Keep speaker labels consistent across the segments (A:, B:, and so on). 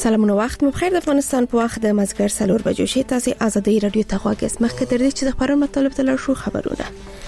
A: سلامونه وخت مو بخیر د افغانستان په وخت د مازیګر 4 بجو شي تاسو ازادي رادیو ته غواګس مخکې تر دې چې د خبرونو مطلب تل شو خبرونه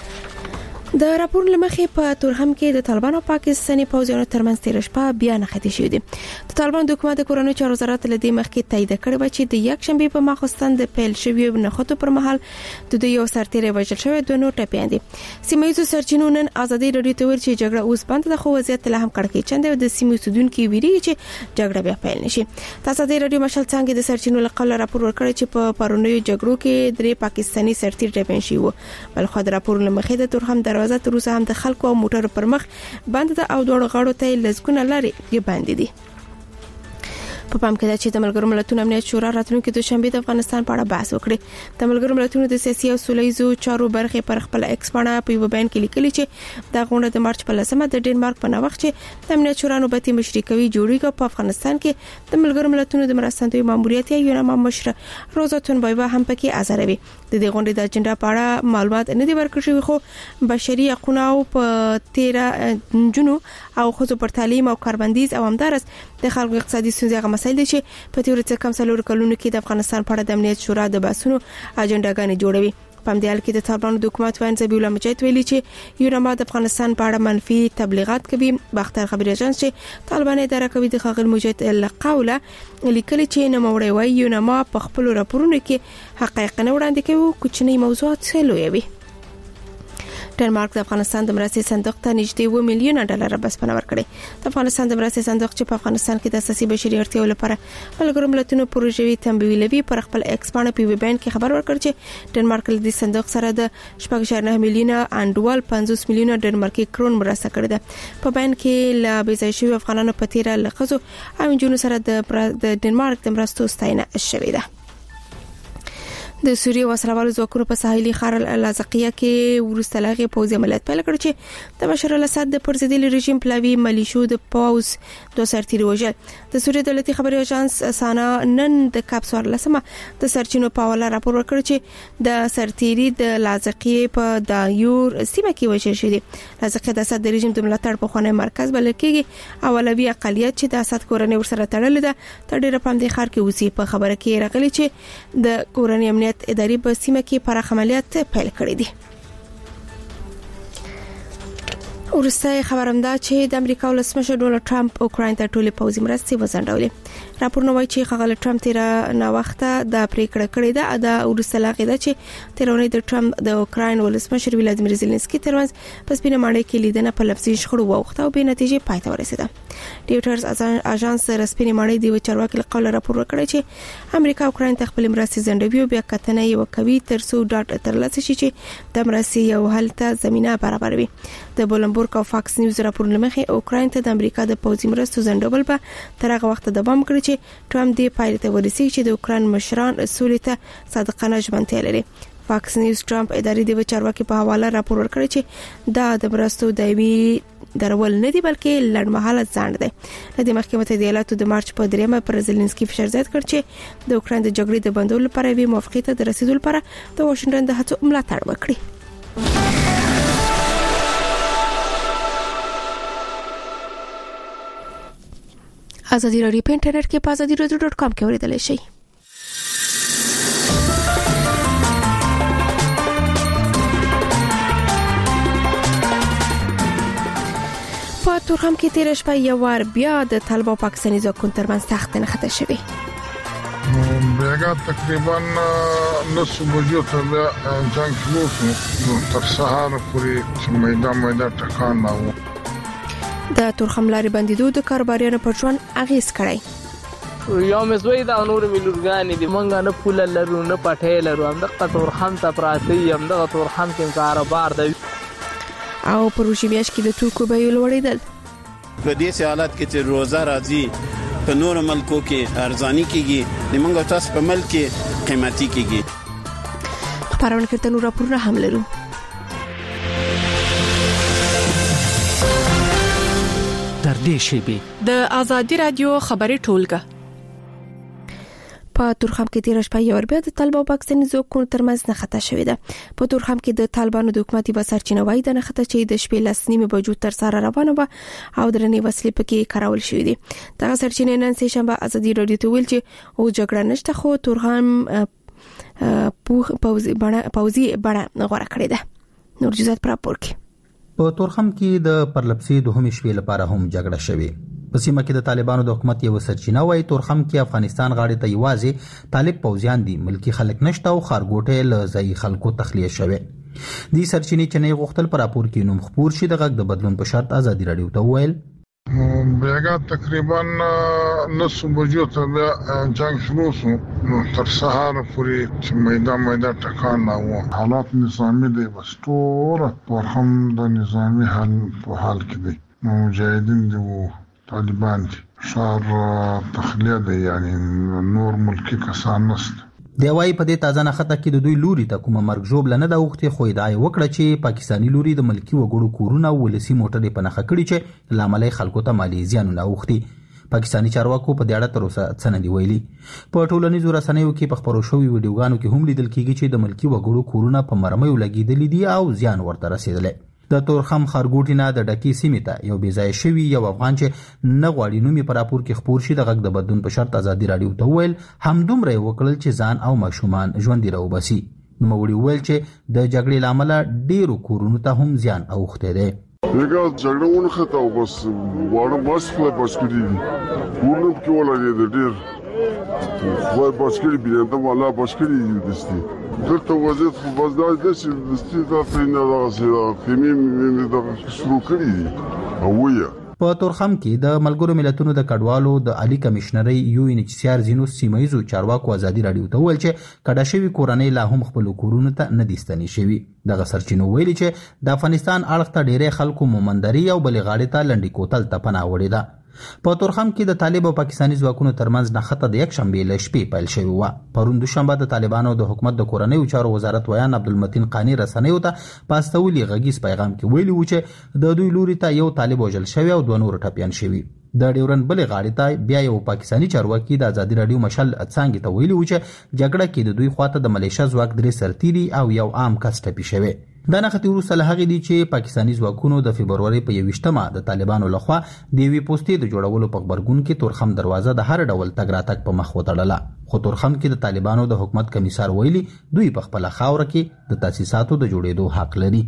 A: د راپور لمخې په تورخم کې د طالبانو او پاکستاني پوځیانو ترمنځ تیر شپه بیا نښتې شوې دي د طالبانو د حکومت د کورونو چارو وزارت له دې مخکې تایید کړی و چې د یک شنبه په ماخوستن د پیل شوی نخښتو پر مهال د یو سرتیری وژل شوی د نور ټپیان دي سیمایي سرچینو نن ازادي رادیو ته ور چې جګړه اوس بند د خو وضعیت له هم کړکې چنده د سیمو سودونکو ویري چې جګړه بیا پیل نشي تاسو د رادیو مشال څنګه د سرچینو لقل راپور ورکړی چې په پرونیو جګړو کې درې پاکستاني سرتیر ټپیان شوی بل خو د راپور لمخې د تورخم دروازه تر اوسه هم د خلکو او موټر پر مخ بند ده او دوړ غاړو ته لزګونه لري کې باندې دي په پام کې ده چې د ملګرو ملتونو امنیت شورا راتلونکي دوشنبه د افغانستان په اړه بحث وکړي د ملګرو ملتونو د سیاسي او سولهییزو چارو برخه پر خپل ایکس باندې په یو بیان کې لیکلي چې د غونډه د مارچ په 10مه د ډنمارک په نوښت چې د امنیت شورا نوبتي مشرکوي جوړیږي په افغانستان کې د ملګرو ملتونو د مرستندوی ماموریت یا یو مشر روزاتون بایوا هم پکې حاضروي د دې غونډې د اجنډا په اړه معلومات نه دي ورکړل خو بشري حقوق او په 13 جنو او خصوص پر تعلیم او کاربندیز او همدارس د خلکو اقتصادي ستونزې مسایل دي چې په تیوري څخه کم څلور کلونو کې د افغانستان په اړه د امنیت شورا د بحثونو اجنډاګانې جوړوي په دې حال کې د طالبانو د حکومت وایي زبیح الله مجاهد ویلي چې یونما د افغانستان په اړه منفي تبلیغات کوي باختر خبري اژانس چې طالبان اداره کوي د خاغل مجاهد لقوله لیکلي چې نوموړی وایي یونما په خپل راپورونو کې حقایق نه وړاندې کوي کوچنی موضوعات سلوي ډنمارک د افغانستان د مرستې صندوق ته نږدې 2 میلیون ډالر بسپنه ورکړي د افغانستان د مرستې صندوق چې په افغانستان کې د اساسي بشري اړتیاو لپاره ملګرو ملتونو پروژوي تمویلوي پر خپل ایکس باندې پی وی بیان کې خبر ورکړ چې ډنمارک له دې صندوق سره د 4.9 میلیون انډوال 50 میلیون ډنمارکي کرون مرسته کړې ده په بیان کې لا بيځای شوی افغانانو په تیره لخصو او جنونو سره د ډنمارک د مرستو ستاینه شوې ده د سوریه وسلوالو ځواکونو په ساحلي خار الازقیه کې ورسته لغې پوځي عملیات پیل کړ چې د بشار الاسد د پرزیدلي رژیم پلاوی ملیشو د پاوز د سرتیري وژل د سوریه دولتي خبري اژانس سانا نن د کاپسور لسمه د سرچینو په حواله راپور ورکړ چې د سرتیري د لازقیه په دایور سیمه کې وژل شوی لازقیه د اسد رژیم د ملاتړ په خونه مرکز بلل کېږي اولوی اقلیت چې د اسد کورنۍ ورسره تړلې ده تر ډیره پام د خار کې اوسې په خبره کې راغلي چې د کورنۍ امنیت اداري په سیمه کې پراخ عملیات پیل کړي دي ورسته خبرم ده چې د امریکا ولسمشر ډونالد ټرمپ اوکراین ته ټولې پوځي مرستې وځنډولې راپورونه وايي چې خغل ټرمپ تیر نه وخته د پریکړه کړې ده د ورسته لاغې ده چې تیرونه د ټرمپ د اوکراین ولسمشر ولادیمیر زيلنسکي ترمنځ په سپینه ماڼۍ کې لیدنه په لفظي شخړو وخته او به نتیجې پای ته ورسېده ډیوټرز اژانس رسمي ماڼۍ دی چارواکي قول راپور ورکړی چې امریکا اوکراین ته خپل مرستې ځنډوي او بیا کتنه یو کوي ترڅو ډاټ ترلاسه شي چې د مرستې یو حل ته زمينه برابروي د بولنبورګ او فاکس نیوز راپور لمخې اوکراین ته د امریکا د پوځي مرستو ځنډول به تر هغه وخت دوام کوي چې ټرمپ دې پایله ته ورسیږي چې د اوکراین مشران سولې ته صادقانه ژمنتیا لري فاکس نیوز ټرمپ اداري د چارواکي په حواله راپور ورکړی چې دا د مرستو دایمي درول نه دی بلکې لړمحاله ځان دی د محکمې متحده ایالاتو د مارچ په 3مه پر زيلنسکي فشار زیات کړ چې د اوکراین د جګړې د بندولو لپاره وی موافقه ته رسیدل لپاره د واشنگټن د هڅو ملاتړ وکړي ازادي رادیو په انټرنیټ کې په azadiradyo.com کې اوریدل شئ په تورخم کې تیر شپه یو وار بیا د طالب او پاکستاني ځواکونو ترمنځ سخت نښته شوې
B: بیګا تقریبا 9 بجو ته جنگ شروع شو تر سهار پورې میدان ټکان نه
A: د تورخم لارې بندیدو د کاروباریانو په ژوند اغیز کړی
C: یو مزوی دا نور ملورګانی دي مونږه نه پول لرو نه پټه لرو هم د تورخم ته پراتی هم د تورخم کې کاروبار دی
A: او پروژې میاش کې د توکو به لوړېدل
D: په دې حالت کې چې روزه راځي په نور ملکو کې ارزاني کیږي د مونږ تاسو په ملک کې قیمتي کیږي
A: خبرونه کې نور راپورونه هم لرو
E: در دې شیبه
A: د ازادي رادیو خبري ټولګه په تورخم کې تیر شپه یو بیا د طالبانو پاکستاني ځواکونو ترمنځ نه خطا شوې ده. په تورخم کې د طالبانو د حکومتي بسرچینه وایي د نه خطا چې د شپې لس نیمه بجو تر سره روانه و او درنې وسلې پکې کارول شوې دي. دغه سرچینه نن سه شنبه ازادي رادیو ته ویل چې او جګړه نشته خو تورخم پوزي بڼه غوړه کړې ده. نور جزات پر راپور کې
E: په تورخم کې د پرلپسې دوهمې شپې لپاره هم جګړه شوې. په سیمه کې د طالبانو د حکومت یو سرچینه وایي تورخم کې افغانستان غاړې ته یوازې طالب پوځیان دي، ملکی خلک نشته او خارګوټه له ځای خلکو تخلیه شوه. دې سرچینې چې نه غوښتل پر راپور کې نوم خبر شي د غږ د بدلون په شرط ازادي رادیو ته ویل
B: بیګا تقریبا 9 بجو ته جنگ شروع شو تر سهار پورې چې میدان ټکان و. حالات نظامی دی بس ټول پر هم د نظامی حال په حال کې دي. مجاهدین دی او طالبان دي. شهر تخلیه دی یعنی نور ملکی کسان نشته.
E: دی وايي په دې تازه نخته کې د دوی لوري ته کومه مرګ جوړ لنه د وخت خو ادعای وکړه چې پاکستانی لوري د ملکی وګړو کورونه ولسی موټرې په نخښه کړي چې لامل خلکو ته مالی زیانونه اوختي. پاکستانی چارواکو په دې اړه تر اوسه څه نه دی ویلي. په ټولنیزو رسنیو کې په خبرو شوی ویډیوګانو کې هم لیدل کېږي چې د ملکی وګړو کورونه په مرمیو لګیدلې دي او زیان ورته رسیدلی. د تورخم خارګوټی نه د ډکی سیمه ته یو بيځای شوی یو افغان چې نه غواړي نومي پر راپور کې خبر شي د غږ د بدلون په شرط ازادي رادیو ته ویل همدومره وکړل چې ځان او ماشومان ژوند راو باسي. نو موړي ویل چې د جګړې لامل ډیرو کورونو ته هم زیان اوخته ده.
F: لکه جګړه ونه خطا او بس واره بس خو بس کړی ورنه کې ولا دې ډیر خو بس کړی بیننده والا بس کړی دستی دلته وضعیت خو بس دا چې دستی دا فینه دا خیمې دا شروع کړی دي او ویا.
E: په تورخم کې د ملګرو ملتونو د کډوالو د عالی کمشنري UNHCR زینو سیمایزو چارواکو ازادي رادیو ته ویل چې کډه شوی کورنۍ لا هم خپل کورونه ته نه ديستنی شوی. دغه سرچینو ویلي چې د افغانستان اړخ ته ډېرې خلکو مومندري او بلې غاړې ته لنډي کوتل ته پناه وړي ده. په تورخم کې د طالب او پاکستاني ځواکونو ترمنځ نه خطه د یک شنبه له شپې پیل شوی و. پرون دوشنبه د طالبانو د حکومت د کورنۍ چارو وزارت ویان عبدالمتین قانی رسنیو ته پاستولي غږیز پیغام کې ویلي و چې د دوی لوري ته یو طالب وژل شوی او دوه نور ټپيان شوی. د ډیورن بلې غاړې ته بیا یو پاکستاني چارواکي د ازادي رادیو مشل څنګه ته ویلي و چې جګړه کې د دوی خواته د ملیشیا ځواک درې سرتیري او یو عام کس ټپي شوی. دا نه خطر وروسته له هغې دي چې پاکستاني ځواکونو د فبرवरी په 28مه د طالبانو لخوا د وی پوسټې د جوړولو په خبرګون کې تورخم دروازه د هر ډول تګ راتګ په مخ وتړله. خو تورخم کې د طالبانو د حکومت کمیسار ویلي دوی په خپل خاور کې د تاسیساتو د جوړېدو حق لري.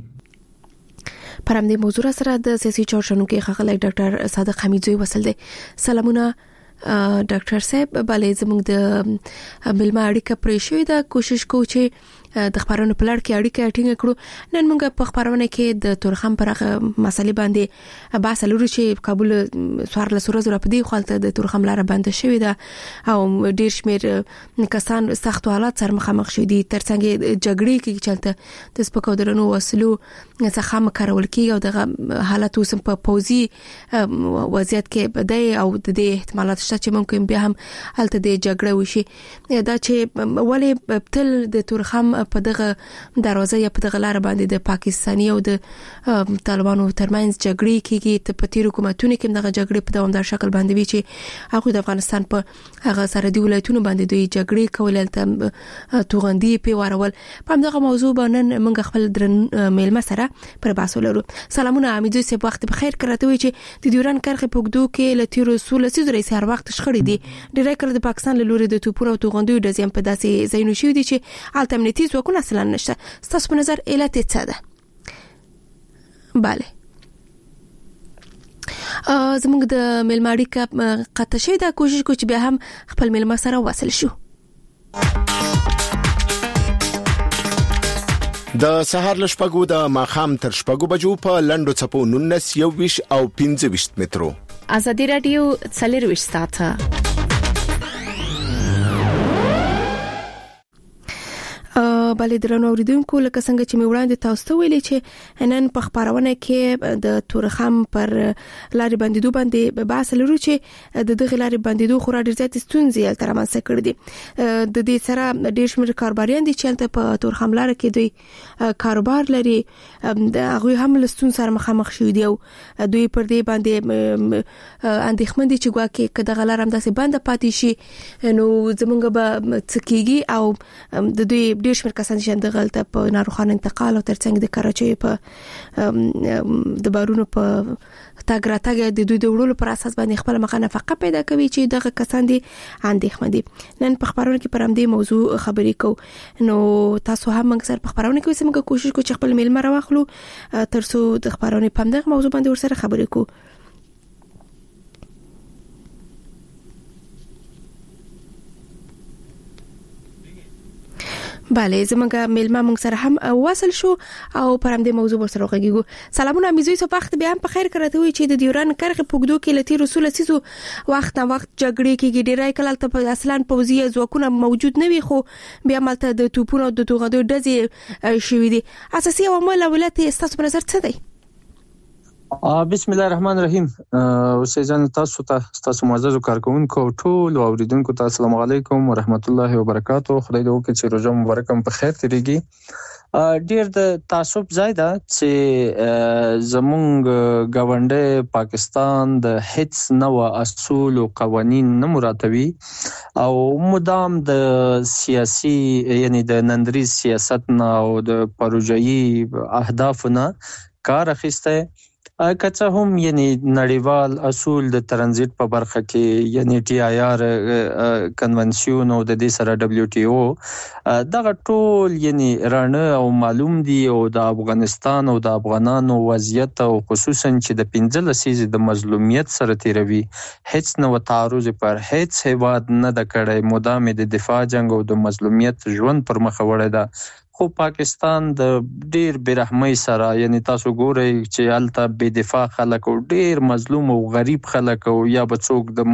A: پر همدې موضوع سره د سیاسي چارشنو کې ښاغلی ډاکټر صادق حمیدزوی وصل دي. سلامونه ډاکټر صاحب. بلې زموږ د ملما اړیکه پرې شوې ده. کوشش کوو چې د خبرونو په لړ کې اړیکه ټینګه کړو. نن موږ په خبرونه کې د تورخم پر مسلې باندې بحث لرو چې کابل سوار له سورز را پدې خپلته د تورخم لاره بند شوې ده او ډیر شمیر کسان سخت حالات سره مخامخ شوي دي. ترڅنګ جګړې کې چلته د سپکو درنو وسلو څخه مکرول کیږي او د حالت اوس په پوزي وضعیت کې بدای او د دې احتمالات شته چې ممکن بیا هم هلته د جګړه وشي. دا چې ولې تل د تورخم په دغه دروازه یا په دغه لار باندې د پاکستاني او د طالبانو ترمنځ جګړې کیږي. ته په تیر حکومتونو کې دغه جګړې په دوامدار شکل باندې وی چې هغه د افغانستان په هغه سرحدي ولایتونو باندې دوی جګړې کولې ته توغندي پیوارول. په دغه موضوع باندې موږ خپل درن میلمه سره پر بحث ولرو. سلامونه حمیدزوی صاحب، وخت بخیر. کړه وی چې د ډیورن کرخه په ګدو کې لتیرو سول سیزري سر وخت شخړې دي. ډیره کړه د پاکستان له لوري د توپونو او توغندیو د زیان په داسې زینو شوې دي چې الټیمیټي ځواکونه اصلا نشته. ستاسو په نظر علت څه ده؟ bale زموږ د ملماړي کا قطع شي دا کوشش کو چې بیا هم خپل ملما سره وصل شو.
G: د سهار لشپګو د ماخام تر شپګو بجو په لندو چپو 19 21 او 25 مترو.
H: ازادي رادیو څلرويش ساعته.
A: بلې درنو اوریدونکو لکه څنګه چې مې وړاندې تاسو ته ویلي چې نن په خبرونه کې د تورخم پر لارې بندیدو باندې بحث لرو چې د دغه لارې بندیدو خورا ډیر زیات ستونزې تر منځ کړې دي. د دې سره ډیر شمېر کاروباریان دي چې په تورخم لار کې دوی کاروبار لري، د هغه هم لستون سره مخامخ شوي دي او دوی پر دې باندې اندېښمن دي چې ګواکې کله غلار هم داسې بند پاتې شي نو زمونږ به څکیږي او د دوی ډیر شمېر کسان چې دغلته په ناروغانو انتقال او ترڅنګ د کراچۍ په د بارونو په تاګ راتګ د دوی د وړلو پر اساس باندې خپل مخه نفقه پیدا کوي چې دغه کسان دي اندېښمن دي. نن په خبرونه کې پر همدې موضوع خبرې کوو نو تاسو هم موږ سره په خبرونه کې وسمګه کوشش کوو چې خپل میلمه راوخلو ترڅو د خبرونه په همدغه موضوع باندې ورسره خبرې کوو. بله زمونږ میلمه موږ سره هم وصل شو او پر همدې موضوع ورسره وغږیږو. سلامونه میزوي صبح وخت بیا هم په خیر کراته وي چې د دیوران کرغه پوګدو کې لتی رسول سيزو وخت نه وخت جګړې کې ډیرای کله ته اصلا پوزي ځواکونه موجود نه وي خو بیا مالته د توپونو د توغدو ډزې شوې دي. اساسي عوامل ولایت تاسو په نظر څه دي؟
I: بسم الله الرحمن الرحیم. اوسېځان تاسو معزز کارکونکو ټول اوریدونکو ته السلام علیکم ورحمت الله وبرکاتہ. خدای دې وکړي چې روزه مبارکم په خیر تیریږي. ډیر د تعصب ځای ده چې زمونږ ګاونډي پاکستان د هیڅ نو اصول او قوانین نه مراتبي او مدام د سیاسي یعنی د نندري سیاست نه او د پروژایي اهدافونه کار اخیسته کڅه هم یعنی نړیوال اصول د ترانزیت په برخه کې یعنی ټي آی آر کنونشن او د دې سره دبليو ټي او دغه ټول یعنی رانه او معلوم دي او د افغانستان او د افغانانو وضعیت او خصوصا چې د 15 لسیزې د مظلومیت سره تیروي هیڅ نو تعرض پر هیڅ هیواد نه د کړه مدام د دفاع جنگ او د مظلومیت ژوند پر مخ وړه ده. خو پاکستان د ډیر برحمۍ سره یعنی تاسو ګورئ چې الته بے دفاع خلک او ډیر مظلوم او غریب خلک او یا بچوک د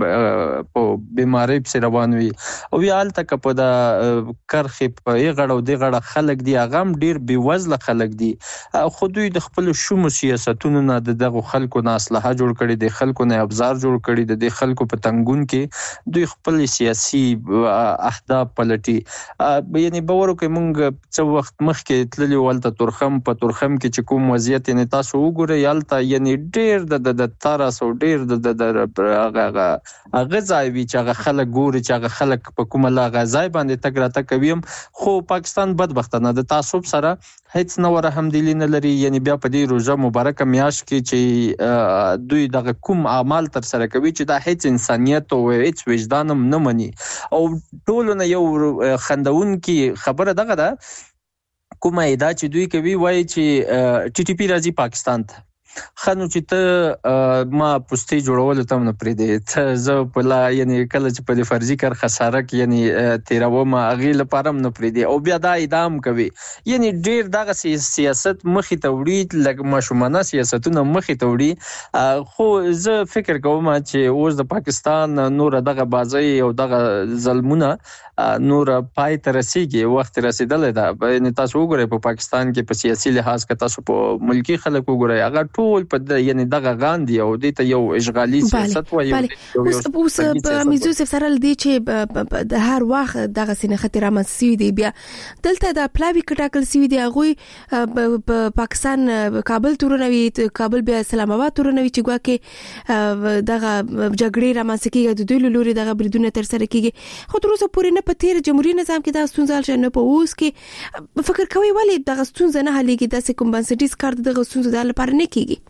I: په بیماری په روان وي او یا الته په د کرخې په غړ او د غړ خلک دي هغه ډیر بې وزله خلک دي. خو دوی د خپل شوم سیاستونو نه دغه خلکو نه اصلاح جوړ کړي، د خلکو نه ابزار جوړ کړي، د خلکو په تنګون کې دوی خپل سیاسي اهداف پلټي. یعنی باور کوي مونږ څو وخت مخکې تللی ولته تورخم کې چې کوم وضعیت یعنی تاسو وګورئ یالته یعنی ډیر د تارس او ډیر د هغه ځای وی چې هغه خلک ګوري چې هغه خلک په کومه لاغه ځای باندې تګ راته کوي. خو پاکستان بدبختانه د تعصب سره هیڅ نو رحمدلی نه لري. یعنی بیا په دې روزه مبارکه میاش کې چې دوی دغه کوم اعمال تر سره کوي چې دا هیڅ انسانیت او هیڅ وجدان نه مني او ټول نه یو خندون کې خبره دغه ده کومه ادا چې دوی کوي وایي چې ټي ټي پی راځي پاکستان ته خنو چې ته ما پوسټي جوړول ته نه پرې دي ته زه په لا یعنی کله چې په فرضي کار خساره کې یعنی تیرو ما اغه لپاره نه پرې دي او بیا دا اعدام کوي. یعنی ډیر دغه سیاست مخې ته وړي لکه مشمنه سیاستونه مخې ته وړي. خو زه فکر کوم چې اوس د پاکستان نور دغه بازي او دغه ظلمونه نور پای ته رسیږي، وخت رسیدل ده. یعنی تاسو وګورئ په پاکستان کې په سیاسي لحاظ کې تاسو په ملکی خلک وګورئ هغه ټول په یعنی دغه غاندي او د ته یو اشغالي سیاست وایي.
A: اوس په میزو سره لدی چې د هر وخت دغه سینه خطر رامنځته دي بیا دلته د پلاوی کټاکل سوي دي هغه په پاکستان کابل تورنوي کابل بیا اسلام آباد تورنوي چې ګواکې دغه جګړې رامنځته کیږي د دوی لوري دغه بریدونه تر سره کیږي. خو تر اوسه پورې نه په تیر جمهوریت نظام کې دا ستونزه حل نه په اوس کې فکر کوي ولی دغه ستونزه نه حلېږي داسې کوم بنسټیز کار دغه ستونزه د لپاره نه کیږي.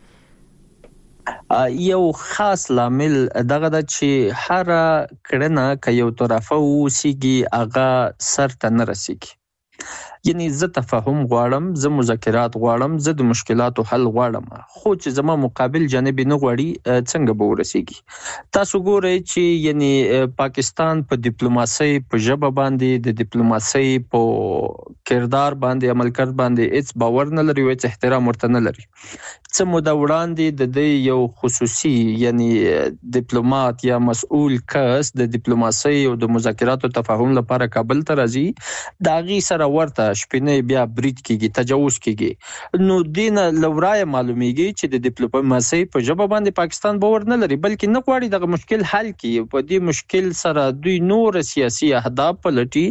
I: یو خاص لامل دغه د چې هر کړنه ک یو طرفه وسیږي هغه سر ته نه رسیږي. یعنی زه تفاهم غواړم، زه مذاکرات غواړم، زه د مشکلاتو حل غواړم، خو چې زما مقابل جانب نه غواړي څنګه به ورسیږي. تاسو ګورئ چې یعنی پاکستان په ډیپلوماسۍ په ژبه باندې د ډیپلوماسۍ په کردار باندې عمل کړ باندې هیڅ باور نه لري او هیڅ احترام ورته نه لري. څه موده وړاندې د دې یو خصوصي یعنی ډیپلوماټ یا مسؤل کس د ډیپلوماسۍ او د مذاکراتو تفاهم لپاره کابل ته راځي، دا غي سره ورته شپنه بیا برید کیږي، تجاوز کیږي. نو دینه لورای معلومیږي چې د ډیپلوماسۍ په ژبه باندې پاکستان باور نه لري، بلکې نه غواړي دغه مشکل حل کړي. په دې مشکل سره دوی نور سیاسي اهداف پلټي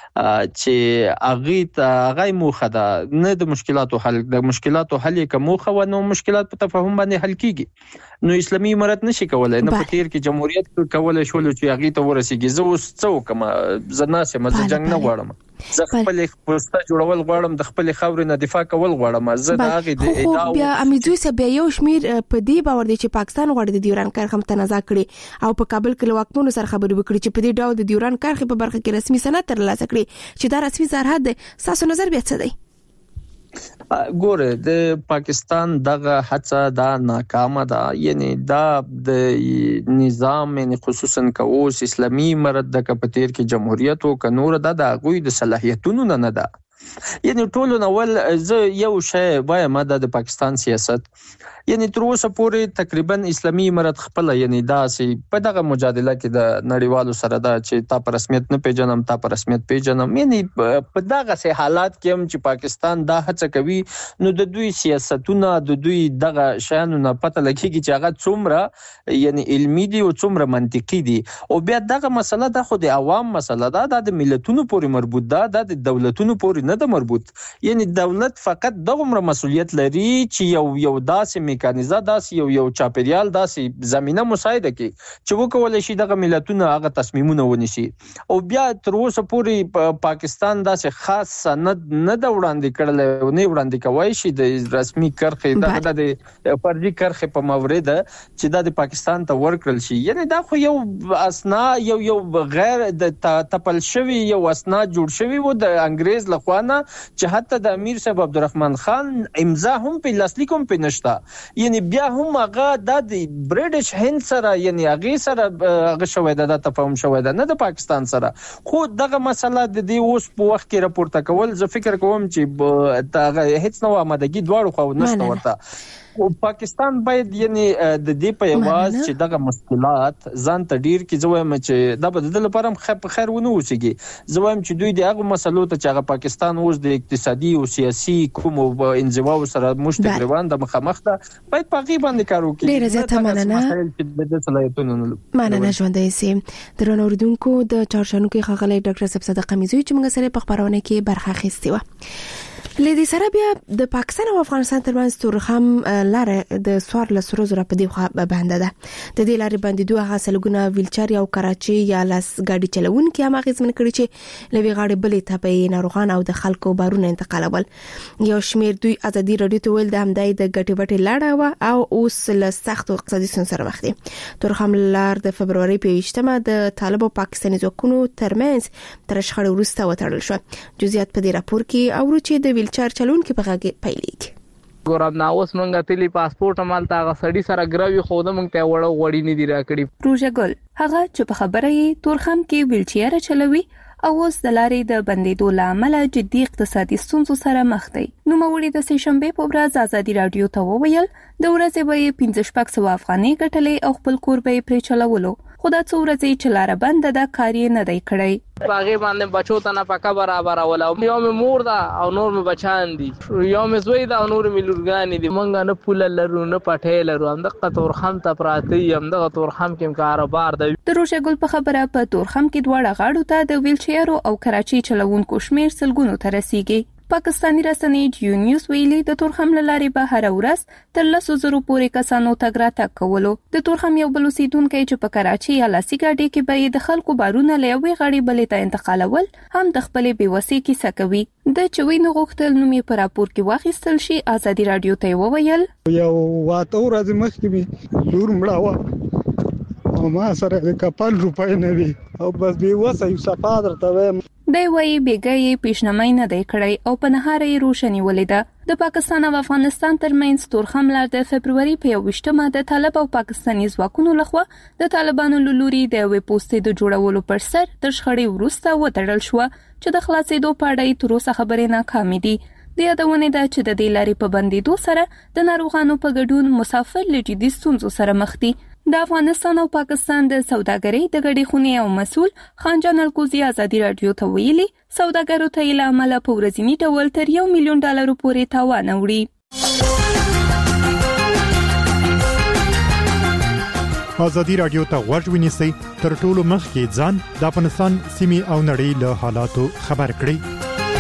I: چې هغه موخه ده نه د مشکلاتو حل. د مشکلاتو حل کوم موخه و نو مشکلات په تفاهم باندې حل کیږي. نو اسلامي امارت نشي کولای نه په تیر کې جمهوریت کولای شول چې هغه ته ورسیږي. زه اوس څه کوم؟ زه ناسه مزه جنگ نه غواړم، زه خپل پوسټه جوړول غواړم، د خپل خاورې نه دفاع کول غواړم. زه د هغه د ادعا
A: بیا امیدوي سه بیا یو شمیر په دې باور دي چې پاکستان غواړي د ډیوران کرښه متنازع کړي او په کابل کې له واکمنو سره خبرې وکړي چې په دې ډول د ډیوران کرښه په برخه کې رسمي سند ترلاسه کړي چې دا رسمي سرحد دی. تاسو نظر بیا څه دی؟
I: ګوره د پاکستان دغه هڅه دا ناکامه ده. یعنی دا د نظام یعنی خصوصا که اوس اسلامي امارت د کپتیر کې جمهوریت او ک نور د غوی د صلاحیتونو نه ده. یعنی ټولو نول زه یو شی وایم د پاکستان سیاست یعنی تر اوسه پورې تقریبا اسلامي امارت خپل یعنی داسې په دغه مجادله کې د نړیوالو سره دا چې تا پر رسمیت نه پیژنم تا پر رسمیت پیژنم، یعنی په دغه سه حالات کې هم چې پاکستان دا هڅه کوي نو د دوی سیاستونه د دوی دغه شانو نه پته لګیږي چې هغه څومره یعنی علمي دي او څومره منطقي دي. او بیا دغه مسله د خو د عوام مسله ده، د ملتونو پورې مربوط ده، د دولتونو پورې نه ده مربوط. یعنی دولت فقط دغه مسؤلیت لري چې یو داسې میکانیزه داسې یو چاپیریال داسې زمينه مساعده کوي چې وکولای شي دغه ملتونه هغه تصمیمونه ونیسي. او بیا تر اوسه پورې پاکستان داسې خاص سند نه د وړاندې کړل او نه وړاندې کوي شي د رسمي کرښې د فرضي کرښې په مورید چې د پاکستان ته ورکړل شي. یعنی دا خو یو اسنا یو غیر د تپل شوی یو اسنا جوړ شوی و د انګريز لخوانه چې حتی د امیر صاحب عبدالرحمن خان امضا هم په لاسلیک هم په نشتا. یعنی بیا هم هغه د برټش هند سره یعنی هغه سره هغه شوی د تفاهم شوی د نه د پاکستان سره. خو دغه مسله د دې اوس په وخت کې راپورته کول زه فکر کوم چې دغه هیڅ نو آمادګي دواړو خو نشته ورته. پاکستان باید یعنی د دې په یواز چې دغه مشکلات ځان ته ډیر کې زویم چې دا به د لپاره په خیر ونه وسیږي. زویم چې دوی د هغه مسلو ته چې هغه پاکستان اوس د اقتصادي او سیاسي کوم انزوا سره مشترک روان د مخامخ ده باید په غي باندې کار وکړي.
A: ډیر زیاته مننه ژوندۍ سي درنو اوردونکو د چارشنو کې خغلی ډاکټر صاحب صدقه میزوی چې موږ سره په خبرونه کې برخه اخیستې و. لدی سره بیا د پاکستان او افغانستان ترمنځ تورخم لاره د سوار لسرو زره په دی خو باندې ده. د دې لارې باندې دوه حاصلګونه ویلچر او کراچي یا لاس گاډي چلون کې هم غیزمن کړي چې لوي غاړي بلې ته په ناروغان او د خلکو بارونه انتقالول. یو شمیر دوی ازادي رادیو ته ول د همدای د غټي وټي لاړه و او اوس له سخت اقتصادي سره مخ دي. تورخم لار د فبرवरी په 28مه د طالب او پاکستاني ځواکونو ترمنځ تر شخړې وروسته وتړل شو. جزئیات په دې راپور کې او چې د ویلچر چلون کې په غږ پیلېږي.
C: ګورم نو اوس مونږه تلی پاسپورت عمل تا غسړی سره ګراوي خو د مونږ ته وړي نه دی راکړي.
H: روژه ګل هغه چې په خبره یې تورخم کې ویلچیر چلوي او اوس د لارې د بندیدو لامل جدي اقتصادي ستونزو سره مخ دی. نو موري د سشنبه په ورځ ازادي رادیو ته وویل د ورځې به 15 افغانۍ ګټلې او خپل کور به پرې چلولو. خدا څو ورځې چې لار بند ده کار یې نه دی کړی.
C: باغې باندې بچو ته نه پکا برابر ولا یو مې مور ده او نور مې بچان دي، یو مې زوی ده او نور مې لورګان دي. مونږ نه پول لرو نه پټه لرو، هم د تورخم ته پراته یم د تورخم کې کاروبار دی.
H: د روژه ګل په خبره په تورخم کې دواړه غاړو ته د ویلچیر او کراچي چلوونکو شمیر سلګونو ته رسیږي. پاکستانی رسنۍ جیو نیوز ویلي د تورخم لارې به هر ورځ تر 100,000 پورې کسانو تګ راتګ کولو. د تورخم یو بل اوسیدونکو چې په کراچي یا لاسي ګاډي کې به د خلکو بارونه له یوې غاړې بلې ته انتقالول هم د خپلې بیوسۍ کیسه کوي. د چوینو غوښتل نوم یې په راپور کې واخیستل شي. ازادي رادیو ته وویل
J: یو واته ورځ مخکې به لور مړه او ما سره د کپل روپای نه وي او بس به وسه یو صفه درته
H: دی وایي بیګای پیشنمای نه دی کړی او په نهارې روشنی ولیده. د پاکستان او افغانستان ترمنځ تورخم لار د فبرवरी په 28مه د طالب او پاکستاني ځواکونو لخوا د طالبانو لوري د وې پوسټې د جوړولو پر سر د شخړې وروسته وتړل شو چې د خلاصېدو په اړه تر اوسه خبرې ناکامې دي. د یادونه ده چې د دې لارې په بندیدو سره د ناروغانو په ګډون مسافر له جدي ستونزو سره مخ دي. د افغانستان او پاکستان د سوداګرۍ د غړي خونې او مسول خانجان الکوزي ازادي رادیو ته ویلي سوداګرو ته یې عمل په ورځنی ډول تر $1 ملیون پورې تاوان وړي.
K: ازادي رادیو ته غوږ ونیسئ تر ټولو مخکې ځان د افغانستان سیمې او نړۍ له حالاتو خبر کړئ.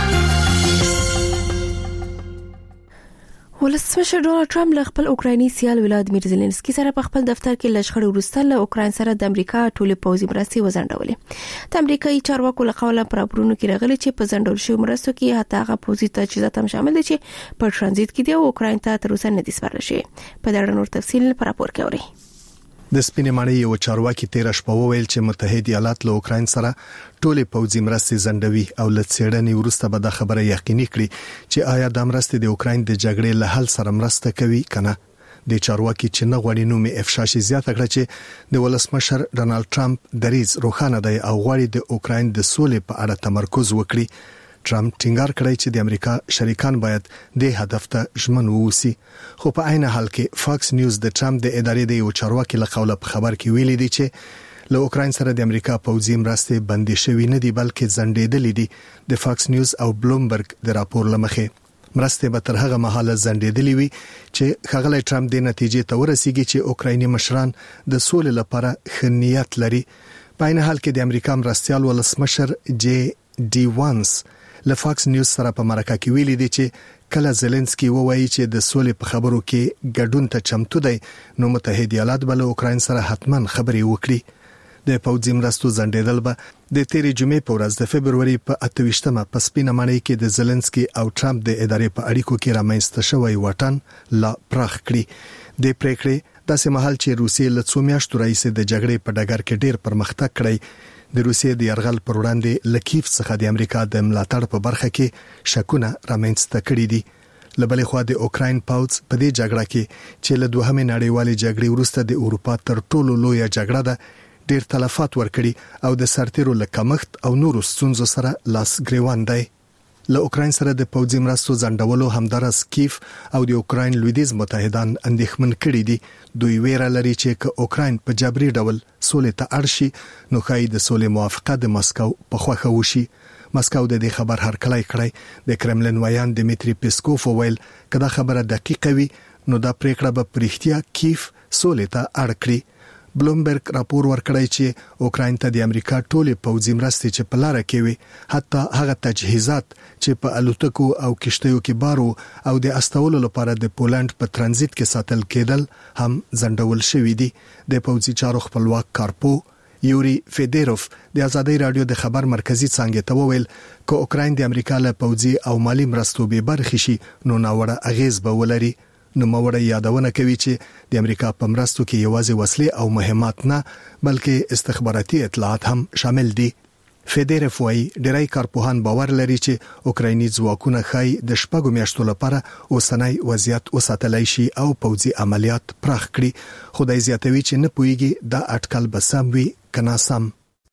A: ولسمشر ډونالد ټرمپ له خپل اوکرایني سیال ولادیمیر زيلنسکي سره په خپل دفتر کې لشخړې وروسته له اوکراین سره د امریکا ټولې پوځي مرستې وزنډولې. د امریکایي چارواکو له قوله پر خبرونو کې راغلي چې په زنډول شوی مرستو کې حتی هغه پوځي تجهیزات هم شامل دي چې په ترانزیت کې دی او اوکراین ته تر اوسه نه دي سپارل شوي. په دا اړه نور تفصیل په راپور کې اورئ.
L: د سپینې ماڼۍ یو چارواکي تیر شپه وویل چې متحده ایالات له اوکراین سره ټولې پوځي مرستې زندوي او له څېړنې وروسته به دا خبره یقیني کړي چې آیا د مرستې د اوکراین د جګړې له حل سره مرسته کوي کنه. د چارواکي چې نه غوړي نوم افشا شي زیاته کړه چې د ولسمشر ډونالد ټرمپ دریز روښانه دی او غواړي د اوکراین د سولې په اړه تمرکز وکړي. ټرمپ ټینګار کړی چې د امریکا شریکان باید د هدف ته ژمن ووسی. خو په عین حال کې فاکس نیوز د ټرمپ د ادارې د یو چارواکي له قوله په خبر کې ویلي دی چې له اوکراین سره د امریکا پوځي مرستې بندي شوې نه دي بلکې ځنډېدلې دي. د فاکس نیوز او بلومبرګ د راپور لمخې مرستې به تر هغه مهاله ځنډېدلې وي چې ښاغلی ټرمپ د نتیجې ته ورسیږي چې اوکرایني مشران د سولې لپاره ښه نیت لري. په عین حال کې د امریکا مرستیال ولسمشر جی ډي وانس له فاکس نیوز سره په مرکه کې ویلي دی چې کله زيلنسکي ووایي چې د سولې په خبرو کې ګډون ته چمتو دی نو متحده ایالات به له اوکراین سره حتما خبرې وکړي. د پوځي مرستو ځنډېدل به د تیرې جمعې په ورځ د فبرवरी په 28مه په سپینه ماڼۍ کې د زيلنسکي او ټرمپ د ادارې په اړیکو کې رامنځته شوی واټن لا پراخ کړي. د پریکړې داسې مهال چې روسیې له 2 میاشتو راهیسې د جګړې په ډګر کې ډېر پرمختګ کړی. د روسیې د یرغل پر وړاندې لکیف څخه د امریکا د ملاتړ په برخه کې شکونه رامنځته کړي دي. لبلې خو د اوکراین پوځ په دې جګړه کې چې له دوهمې نړیوالې جګړې وروسته د اروپا تر ټولو لویه جګړه ده ډېر تلفات ورکړي او د سرتیرو له کمښت او نورو ستونزو سره لاس ګریوان دی. له اوکراین سره د پوځي مرستو ځنډولو همدارس کیف او د اوکراین لویدیز متحدان اندېښمن کړي دي. دوی ویره لري چې که اوکراین په جبري ډول سولې ته اړ شي نو ښایي د سولې موافقه د مسکو په خوښه وشي. مسکو د دې خبر هرکلی کړی. د کرملن ویان دمیتری پیسکوف ویل کله خبره دقیقه وي نو دا پریکړه به پرختیا کیف سولې ته اړ کړي. بلومبرګ راپور ورکړی چې اوکراین ته د امریکا ټولې پوځي مرستې چې په لار کې وي حتی هغه تجهیزات چې په الوتکو او کشتیو کې بارو او د استولو لپاره د پولند په ترانزیت کې ساتل کېدل هم ځنډول شوې دي. د پوځي چارو خپلواک کارپو یوري فیدروف د ازادي رادیو د خبر مرکزی څنګه ته وویل چې اوکراین د امریکا له پوځي او مالی مرستو به برخه شي نو ناوړه اغیز به ولري. نو موړه یادونه کوي چې د امریکا په مرستو کې یوازې وسلې او مهمات نه بلکې استخباراتي اطلاعات هم شامل دي. فیدروف وايي ډیری کارپوهان باور لري چې اوکرایني ځواکونه خای د شپږو میاشتو لپاره اوسنۍ وضعیت وساتلای شي او پوځي عملیات پراخ کړي. خدای زیاتوي چې نه پويږي دا اټکل به سم وي کنه سم.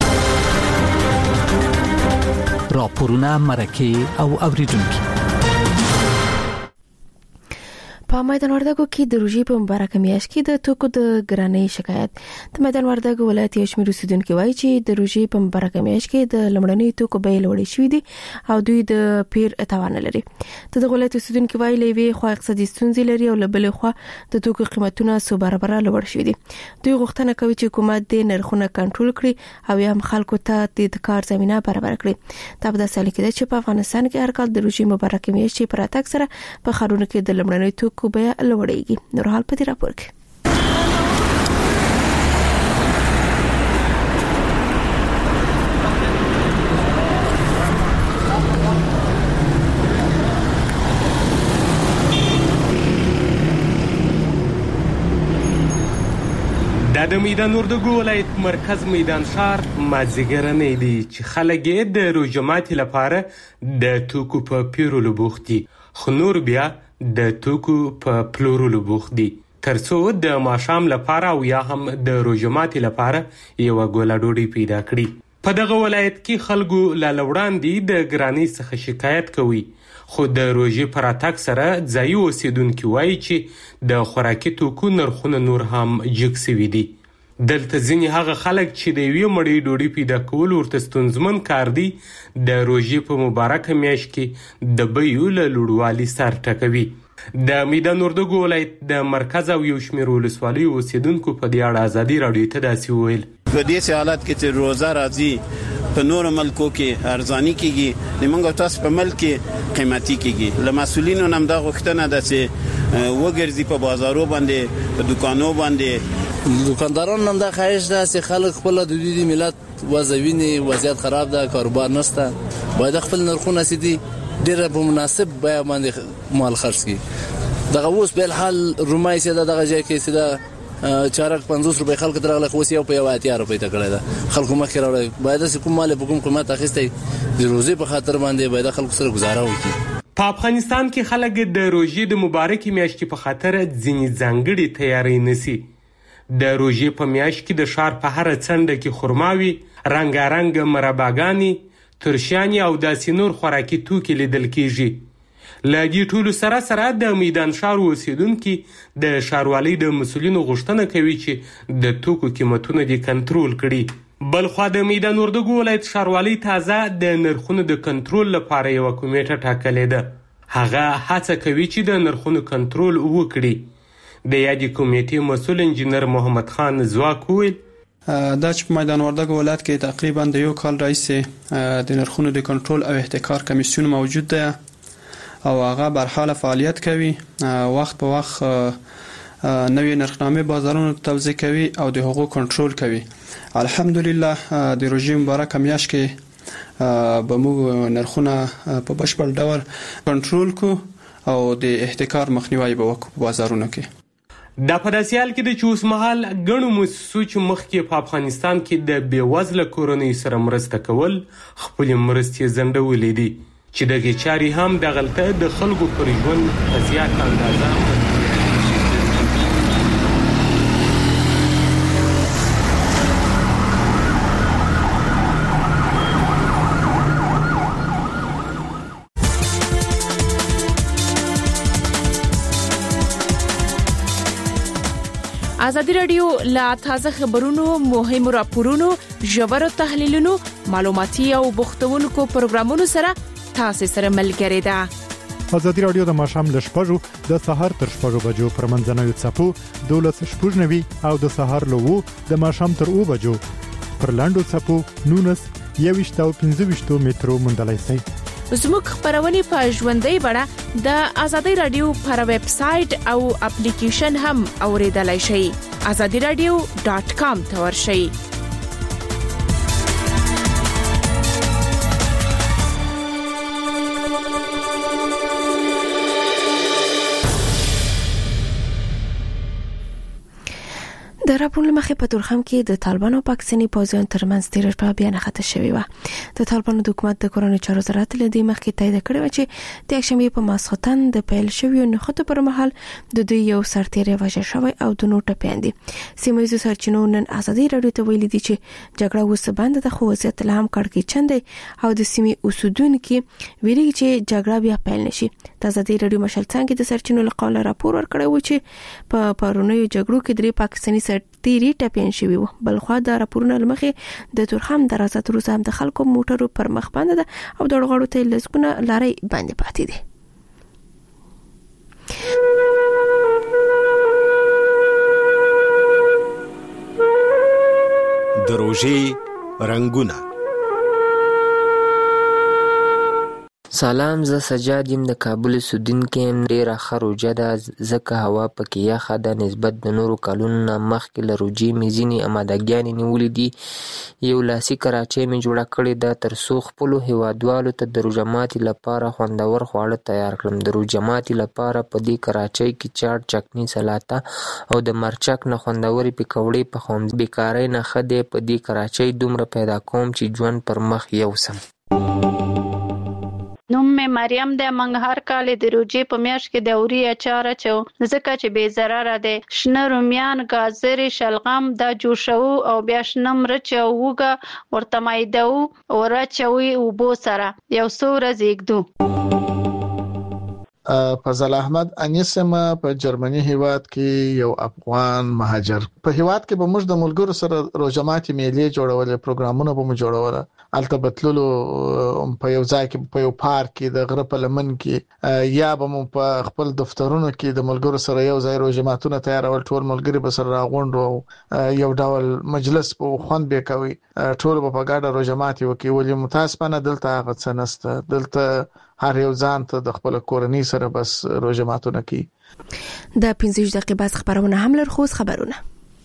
M: راپورونه مرکه او اوریدونکو
A: په میدان وردګو کې د روژې په مبارکه میاشت کې د توکو د ګرانۍ شکایت. د میدان وردګو ولایت یو شمېر اوسیدونکو وایي چې د روژې په مبارکه میاشت کې د لمړنۍ توکو بیې لوړې شوې دي او دوی د پیر توان لري. د ولایت اوسیدونکو وایي لوي خو اقتصادي ستونزې لري او لبلې خو د توکو قیمتونه څو برابر لوړ شوې دي. دوی غوښتنه کوي چې حکومت د نرخونه کنټرول کړي او هم خلکو ته د کار زمينه برابر کړي. دا په داسې حال کې چې په افغانستان کې هر کال د روژې مبارکه میاشت په راتګ سره په خارونو کې د لمړنۍ توکو بیه لوړېږي. نور حال په دې راپور کې
N: د دا د میدان وردګو ولایت مرکز میدان ښار مازدیګرنی دی چې خلک یې د روژه ماتي لپاره د توکو په پیرلو بوخت دي، خو نور بیا د توکو په پلورلو بوخت دي، تر څو د ماښام لپاره او یا هم د روژه ماتي لپاره یوه ګوله ډوډۍ پیدا کړي. په دغه ولایت کې خلکو لا وړاندې د ګرانۍ څخه شکایت کوي، خو د روژې په راتګ سره ځایي اوسیدونکي وایي چې د خوراکي توکو نرخونه نور هم جګ سوي دي. دلته ځینې هغه خلک چې د یوې مړۍ ډوډۍ پیدا کول ورته ستونزمن کار دی د روژې په مبارکه میاشت کې د بیو له لوړوالي سر ټکوي. د میدان وردګو ولایت د مرکز او یو شمېر ولسوالیو اوسیدونکو په دې اړه ازادي راډیو ته داسې وویل:
D: په دې حالت کې چې روزه راځي په نورو ملکو کې ارزاني کیږي، زموږ تاسو په ملک کې قیمتي کیږي. له مسؤلینو هم دا غوښتنه ده چې وګرځي په بازارو باندې، په دکانو باندې.
O: دکاندارانو هم دا خواهش ده چې خلک خپل د دوی ملت وضعینی وضعیت خراب ده، کاروبار نشته، باید خپل نرخونه سدي ډیره په مناسب بیه باندې مال خرڅ کړي. دغه اوس په حال رومای سي دغه ځای کې سده چارک 50 روپۍ خلک درغله خو سی او په 80 روپۍ ته کړی ده. خلکو مخکې راوړي باید چې کوم مال په کوم قیمت اخیستي د روزي په خاطر باندې باید خلکو سره گزاره وکړي.
N: په افغانستان کې خلک د روژې د مبارکې میاشتې په خاطر ځینې ځانګړې تیاری نسی. د روژې په میاشت کې د ښار په هر څنډه کې خرماوي، رنګارنګ مرباګانی، ترشیانی او داسې نور خوراکي توکي لیدل کیږي. له دې ټولو سره سره د میدان ښار اوسیدونکي د ښاروالۍ د مسؤلینو غوښتنه کوي چې د توکو قیمتونه دې کنټرول کړي. بلخوا د میدان وردګو ولایت ښاروالۍ تازه د نرخونو د کنټرول لپاره یوه کمیټه ټاکلې ده. هغه هڅه کوي چې د نرخونو کنټرول وکړي. د یادې کمیټې مسؤل انجینر محمد خان ځواک وویل:
P: دا چې په میدان وردګو ولایت کې تقریبا د یو کال راهیسې د نرخونو د کنټرول او احتکار کمیسیون موجود ده او هغه برحاله فعالیت کوي، وخت په وخت نوې نرخنامې بازارونو توزیع کوي او د حقوق کنټرول کوي. الحمدلله د روژې مبارکه میاشت کې به موږ نرخونه په بشپړ ډول کنټرول کو او د احتکار مخنیوي به وکړو په بازارونو کې.
N: دا په داسې حال کې د چې اوس مهال ګڼو مؤسسو چې مخکې په افغانستان کې د بېوزله کورنیو سره مرسته کول خپلې مرستې ځنډولې دي، چې دغه چاري هم دغلته د خلکو پر ژوند په زیات اندازه
Q: ازادي رادیو لا تازه خبرونو، مهمو راپورونو، ژورو تحلیلونو، معلوماتي او بوختونکو پروګرامونو سره تاسو سره ملګری ده.
K: ازادي رادیو د ماښام ل 6:00 د سهار تر 6:00 بجو پر منځنوي څپو 12:90 او د سهار له 2 د ماښام تر 2 بجو پر لاندو څپو 19 او 15 مترو مندلای سي.
Q: زموږ خبرونه په ژوندۍ بڼه د ازادي رادیو پر ویب سټ او اپلیکیشن هم اوریدلای شئ. azadiradio.com ته ورشئ.
A: د راپور لمخې په تورخم کې د طالبانو او پاکستاني پوځیانو ترمنځ تیر شپه بیا نښته شوې و. د طالبانو د حکومت د کورونو چارو وزارت له دې مخکې تایید کړی و چې د یکشنبه په ماسختن د پیل شوی نښته پر مهال د دوی یو سرتیری وژل شوی او د نوټ پیاندي. سیمایي سرچینو نن ازادي رادیو ته ویلي دي چې جګړه وسه باندې د خو وضعیت له هم کړکې چندې او د سیمې اوسودونکو ویلي چې جګړه بیا پیل نشي. د ازادي رادیو مشل څنګه د سرچینو له قوله راپور ورکړی و چې په پرونیو جګړو کې درې پاکستاني تیری ټاپین شوی و. بلخوا د راپورونو لمخې د تورخم درازه تر اوسه هم د خلکو موټرو پر مخ باندې ده او د غړو ته لسګونه لارې باندې پاتې دي.
G: د روژې رنگونه.
R: سلام، زه سجاد یم د کابل اوسیدونکی یم. ډېره ښه روژه ده ځکه هوا پکې یخه ده. نسبت د نورو کلونو نه مخکې له روژې مې ځینې امادګیانې نیولې دي. یو لاسي کراچۍ مې جوړه کړې ده تر څو خپلو هیوادوالو ته د روژه ماتي لپاره خوندور خواړه تیار کړم. د روژه ماتي لپاره په دې کراچۍ کې چاټ، چکني، سلاته او د مرچک نه خوندورې پکوړې پخوم. بیکارۍ نه ښه دی په دې کراچۍ دومره پیدا کوم چې ژوند پر مخ یوسم.
S: نوم مې مریم دی. موږ هر کال د روژې په میاشت کې د اوري اچار اچو ځکه چې بې ضرره دی. شنه رومیان، ګازرې، شلغم دا جوشوو او بیا شنه مرچ او هوږه ورته مایدوو او راچوي اوبو سره یو څو ورځې ږدو.
T: فضل احمد انیسم په جرمني هیواد کې یو افغان مهاجر. په هیواد کې به موږ د ملګرو سره روژه ماتي میلې جوړولې، پروګرامونه به مو جوړوله. الته بتللو په یو ځای کې په یو پارک کې د غره په لمن کې یا به مو په خپل دفترونو کې د ملګرو سره یو ځای روژه ماتونه تیارول. ټول ملګري به سره راغونډ او یو ډول مجلس په خوند به کوي. ټول به په ګډه روژه ماتي وکړي. ولې متاسفانه دلته هغه څه نشته. دلته هر یو ځان ته د خپل کورنۍ سره بس روژه ماتونه کوي.
A: د 15 دقیقې بعد خبرونه هم لر خوز خبرونه.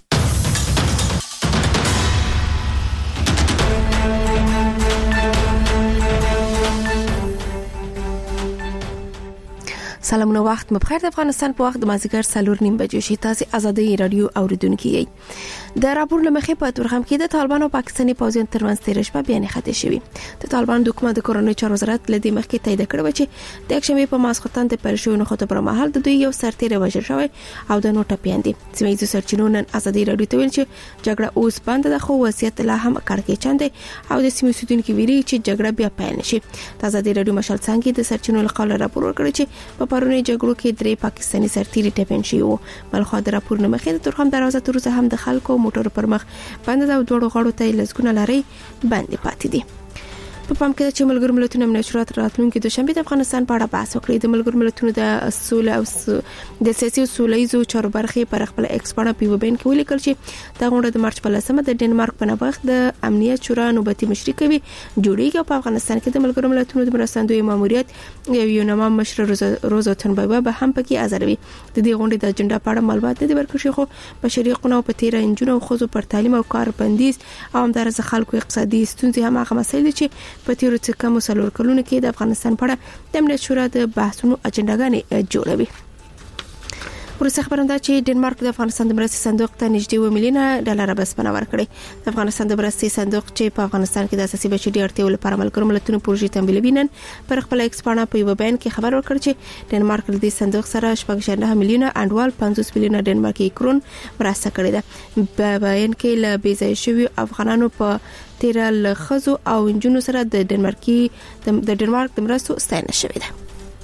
A: سلامونه، وخت مو بخیر. د افغانستان په وخت د مازیګر 4:30 بجې شي. تاسو آزادۍ رادیو اوریدونکو یې. د راپور لمخې په تورخم کې د طالبان او پاکستاني پوځیانو ترمنځ تیر شپه بیان خطي شوی. د طالبان د حکومت د کورونی چارو وزارت لدی مخکې تایید کړو چې د اکشنبه په ماسختان د پرشوینو خطو پر مهال د دوی یو سرتیر وژل شوی او د نوټه پیاندي. سیمایي سرچینو نن آزادۍ رادیو ته ویل چې جګړه اوس بند ده، خو وضعیت لا هم کړکېچن دی او د سیمې اوسیدونکو ویلي چې جګړه بیا پیل نشي. د آزادۍ رادیو مشال څنګه د سرچینو له قال راپور ورکړي چې په پرونی جګړو کې 3 پاکستاني سرتیري ټپین شوی وو. بلخو د راپور نه مخې د تورخم دروازه تر اوسه هم د خلکو موټر پر مخ بند ده او دوړو غړو ته لزګونه لري باندې پاتې دي. په پام کې چې ملګرو ملتونو امنیت شورا راتلونکي دوشنبه د افغانستان په اړه بحث وکړي. د ملګرو ملتونو د سوله او د سیاسي سولېزو چارو برخې پر خپل ایکسپانا پیو بین کې ولیکل چې د غونډه د مارچ په 10مه د ډنمارک په نوښت د امنیت شورا نوبتي مشري کوي جوړیږي. په افغانستان کې د ملګرو ملتونو د مرستندوی ماموریت یو نامه مشر روزوتن بایبا به هم پکې حاضروي. د دې غونډې د اجنډا په اړه معلومات نه دي ورکړي، خو بشري حقوق په تیر انجونو او خزو پر تعلیم او کار بندیز او همدارس خلکو اقتصادي ستونزې هم هغه مسایل چې په تیرو څه کم وسلور کلونه کې د افغانستان په اړه د امنیت شورا د بحثونو اجنډاګانې جوړوي. ورسره خبرنده چې ډنمارک د افغانستان د مرستې صندوق ته نږدې $1 میلیون بسپنه ورکړي. د افغانستان د مرستې صندوق چې په افغانستان کې د اساسي بشري اړتیاو لپاره ملګرو ملتونو پروژې تمویلوي نن پر خپل ایکسپانا په یو بیان کې خبر ورکړ چې ډنمارک د دې صندوق سره 6.9 میلیون انډوال 50 میلیون ډنمارکي کرون مرسته کړې ده. په بیان کې ل بیځای شوی افغانانو په تیر له خزو او انجونو سره د ډنمارک د مرستو ستاینه شوې ده.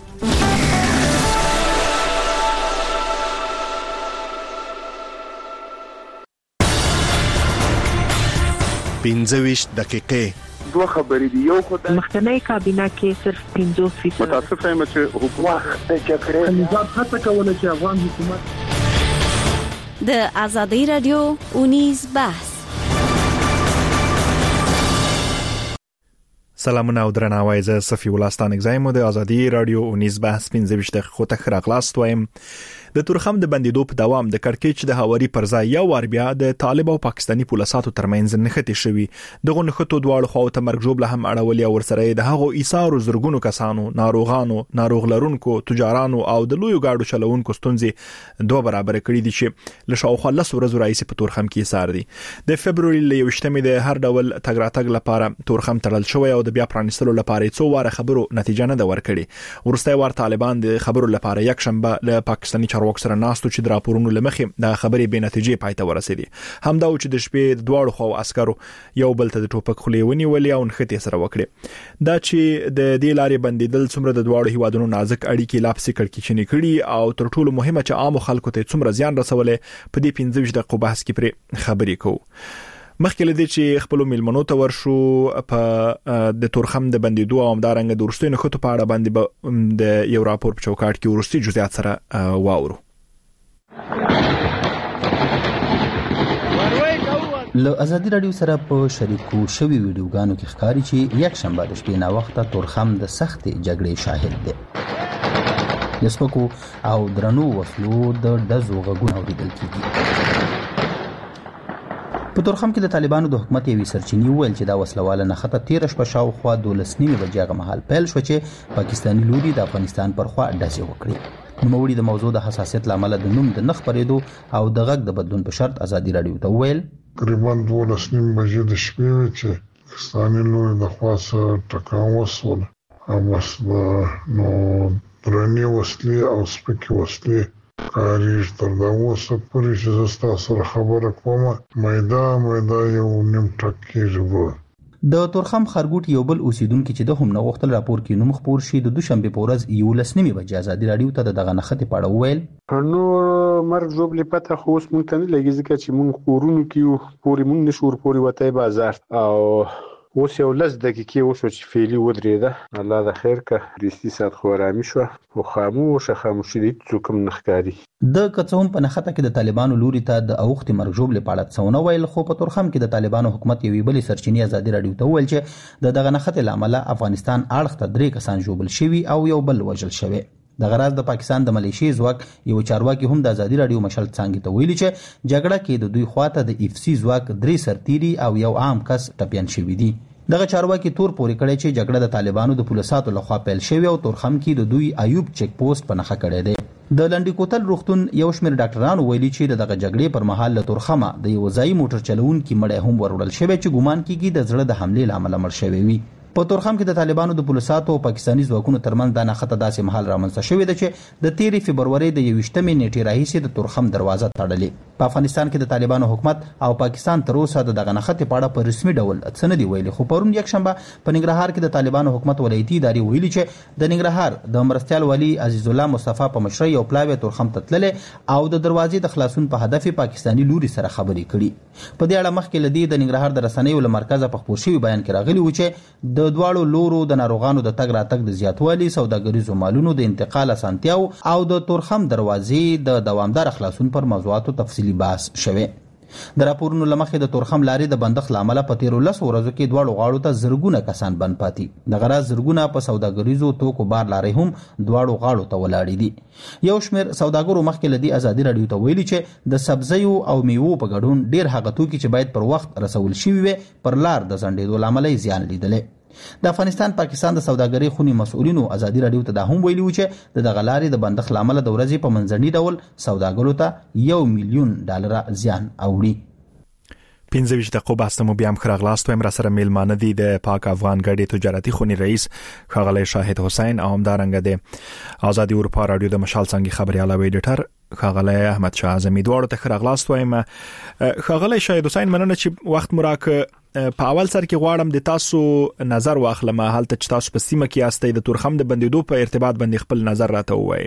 L: 25 دقیقې
U: دوه خبرې دي. یو خو د
V: مخکنی کابینه کې صرف 50%
U: متاسفه یم چې حکومت د جګړې نظام هڅه کوله چې افغان حکومت
Q: د آزادۍ رادیو اونیز بحث.
W: سلامونه او درناوی، زه صفی ولستان اگزایم د آزادۍ رادیو اونیز بحث 15 دقیقو ته خراغلاست وایم. د تورخم د بندیدو په دوام د کړکېچ د هواري پر ځای یو ور بیا د طالب او پاکستاني پولیساتو ترمنځ نښتې شوې. دغه نښتو دواړو خواو ته مرګ ژوبله هم اړولې او ورسره د هغو ایثارو زرګونو کسانو، ناروغانو، ناروغ لرونکو، تجارانو او د لویو گاډو چلوونکو ستونزې دوه برابر کړې دي چې له شاوخوا 10 ورځې راځي په تورخم کې ایثار دي. د فبرवरी ل 21مې د هر ډول تګ راتګ لپاره تورخم تړل شوی او د بیا پرانیستلو لپاره څو واره خبرو نتیجه نه ده ورکړې. ورسته ور طالبان د خبرو لپاره یک شنبه له پاکستاني چارواکو سره ناستو چې د راپورونو لمخې د خبرې به نتیجې پاتې ورسېدي. همدا چې د شپې د دواړو خو عسکرو یو بل ته د ټوپک خولې ونیولې او نښتې سره وکړي. دا چې د دې لارې بندیدل څومره د دواړو هیوادونو نازک اړیکې لاپسې کړکېچنې کړي او تر ټولو مهمه چې عام خلکو ته څومره زیان رسولې په دې 15 دقیقو بحث کې پر خبرې کوو. مخکې لدی چې خپل میلمنو ته ورشو په د تورخم د بندیدو او همدارنګ د ورستۍ نښتو په اړه باندې د یو راپور په چوکاټ کې ورستۍ جزئیات سره واورو.
B: له ازادي رادیو سره په شریکو شوی ویډیوګانو کې ښکاري چې یک شنبه د شپې نا وخته تورخم د سخت جګړې شاهد دی. د سپکو او درنو وسلو د ډزو غږونه اوریدل کیږي. په تورخم کې د طالبانو د حکومت یوې سرچینې وویل چې دا وسلواله نښته 13 شپه شاوخوا 12 بجې هغه مهال پیل شو چې پاکستاني لوري د افغانستان پر خوا ډزې وکړي. نوموړي د موضوع د حساسیت لامل د نوم د نخ پرېدو او د غږ د بدلون په شرط ازادي رادیو ته وویل
E: تقریبا 12 بجې د شپې وې چې پاکستاني لوري د خاصه ټکان وسول او بس نو درنې وسلې او سپکې وسلې کاریش تر دا اوسه پورې چې زه ستاسو سره خبره کوم مایدا یو نیم ټکې جوړ.
B: د تورخم خرګوټ یو بل اوسیدونکو چې د هم نغښتل راپور کې نوم خبر شي د دوشنبه په ورځ 11 بجې ازادي رادیو ته دغه نخته پاړه وویل
F: نو مرګ جوړ لپاره خو اوس مونږ ته نه لګي ځکه چې مونږ کورونو کې پورې مونږ نشور پورې وته بازار او اوس یو لږ دقیقې وشو چې فعلی ودرېده الله د خیر که د سات خو آرامي شو او خاموشي دي څوک هم نخکاری.
B: د کڅوم په نخته کې د طالبانو لوري ته د اوخت مرګ جوړ لپاره څونه ویل خو په تورخم کې د طالبانو حکومت یوې بلې سرچینې ازادي رادیو ته ویل چې دغه نخته لامل افغانستان اړخ ته 3 کسان جوړل شوي او یو بل وژل شوی. د غراز د پاکستان د ملیشي ځواک یو چارواکي هم د ازادي رادیو مشل څنګه ته ویلي چې جګړه کې د دوی خواته د اف سی ځواک 3 سرتيري او یو عام کس ټپيان شوی دي. دغه چارواکي تور پورې کړی چې جګړه د طالبانو د پولیساتو لخوا پیل شوی او تورخم کې د دوی ایوب چیک پوسټ په نخښه کړی دی. د لنډی کوتل روغتون یو شمېر ډاکټرانو ویلي چې دغه جګړې پر مهال له تورخمه د یو ځای موټر چلوونکي مړی هم وروړل شوی چې ګومان کیږي د زړه د حملې لامل مړ شوی وي. په تورخم کې د طالبانو د پولیساتو او پاکستاني ځواکونو ترمنځ د نخته داسې محل رامنځته شوې ده چې د 13 فبرवरी د 21 نیټې راهیسې د تورخم دروازه تړلې. په افغانستان کې د طالبانو حکومت او پاکستان تر اوسه دغه نخته په اړه په رسمي ډول څه نه دی ویلي. خو پرون یک شنبه په ننګرهار کې د طالبانو حکومت ولایتي ادارې ویلي چې د ننګرهار د مرستيال والی عزیز الله مصطفی په مشرۍ او پلاوی تورخم ته تللې او د دروازې د خلاصون په هدف پاکستاني لوري سره خبرې کړي. په دې اړه مخکې لدی د ننګرهار د رسنیو له مرکزه په خبر شوی بیان کې راغلی و چې د دواړو لورو د ناروغانو د تګ راتګ د زیاتوالي سوداګریزو مالونو د انتقال اسانتیاو او د تورخم دروازې د دوامدار خلاصون پر موضوعاتو تفصیلی بحث شوه. د راپورونو لمخې د تورخم لارې د بندښت لامل په 13 ورځو کې دواړو غاړو ته زرګونه کسان بند پاتې. د غراز زرګونه په سوداګریزو توکو بار لارې هم دواړو غاړو ته ولاړې دي. یو شمېر سوداګرو مخکې لدی ازادي رادیو ته ویلي چې د سبزیو او میوو په ګډون ډیر هغه توکي چې باید پر وخت رسول شي وي پر لار د ځنډېدو لامل زیان لیدلې. د افغانستان پاکستان د سوداګرۍ خونی مسؤلینو ازادي رادیو ته دا هم ویلي و چې د دغه لارې د بندښت لامل د ورځې په منځني ډول سوداګرو ته $1 ملیون زیان اوړي.
W: 15 دقیقو باسته مو بیا هم خراغلاست و امرا سره میلمانه دي د پاک افغان ګډي تجارتي خونی رئیس خغلی شاهد حسین او همدارنګه د آزادي اروپا رادیو د مشال څنګه خبرياله وی ایډیټر خغلی احمد شاه اعظمي دوړو ته خراغلاست وایم. خغلی شاهد حسین مننه چې وخت مراک په اول سر کې غواړم د تاسو نظر واخلم حالت چې تاسو په سیمه کې یاستئ د تورخم د بندیدو په ارتباط باندې خپل نظر راته وایي.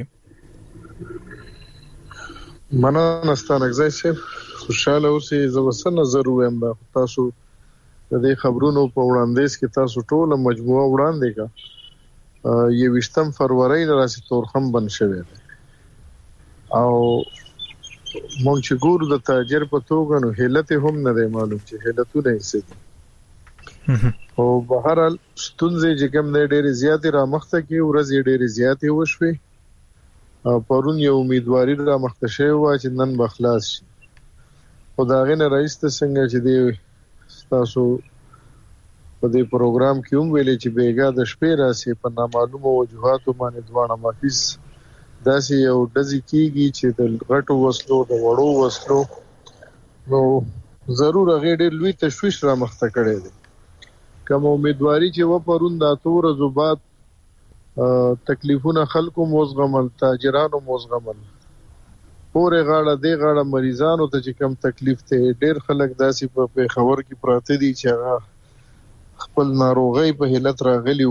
E: مننه ستانګزای سي خوشاله اوسئ. زه وسه نظر وایم دا تاسو د دې خبرونو په وړاندیز کې تاسو ټول مجموعه وړاندې کا 21 فروری راځي تورخم بند شوی او مونږ چې ګورو د تاجر په توګه نو هلت هم نه دی معلوم چې هلتونه یې څه او بهر حال ستونزې چې کوم نه ډېری زیاتې رامخته کې ورځې ډېری زیاتې وشوي. پرون یو امیدواري رامخته شوی و چې نن به خلاص شي. خدای نه رئیس ته څنګه چې دی تاسو په دې پروګرام کې هم ویلي چې بیګا د شپې راسي په نامعلومه وجوهاتو باندې دوانه مافیس داسې یو ډزې کیږي چې د غټو وسلو د وړو وسلو نو ضرور هغه ډېر لوی تشویش را مخته کړی دی. کوم امیدواري چې و پرون د اتور زوبات تکلیفونه خلکو موزغمل تاجرانو موزغمل پورې غاړه دی غاړه مریضانو ته چې کم تکلیف ته ډېر خلک داسې په خبر کې پراته دي چې هغه خپل ناروغي په حالت راغلیو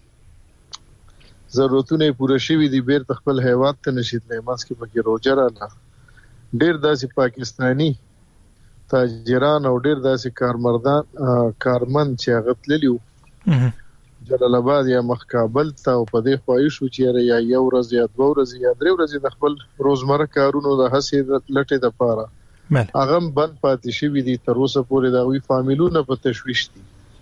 E: ضرورتونه پوره شوي دي بیرته خپل هیواد ته نشي تللی ماسکې پکې روجه راله ډېر داسې پاکستانی تاجران او ډېر داسې کارمند چې هغه تللیو جلال آباد یا مخ کابل ته او په دې خواهش و چې یا یو ورځ یا 2 ورځې یا 3 ورځې د خپل روزمره کارونو د هڅې لټې لپاره هغه بند پاتې شوی دي تر اوسه پورې دا وی فامیلونه په تشویش دي.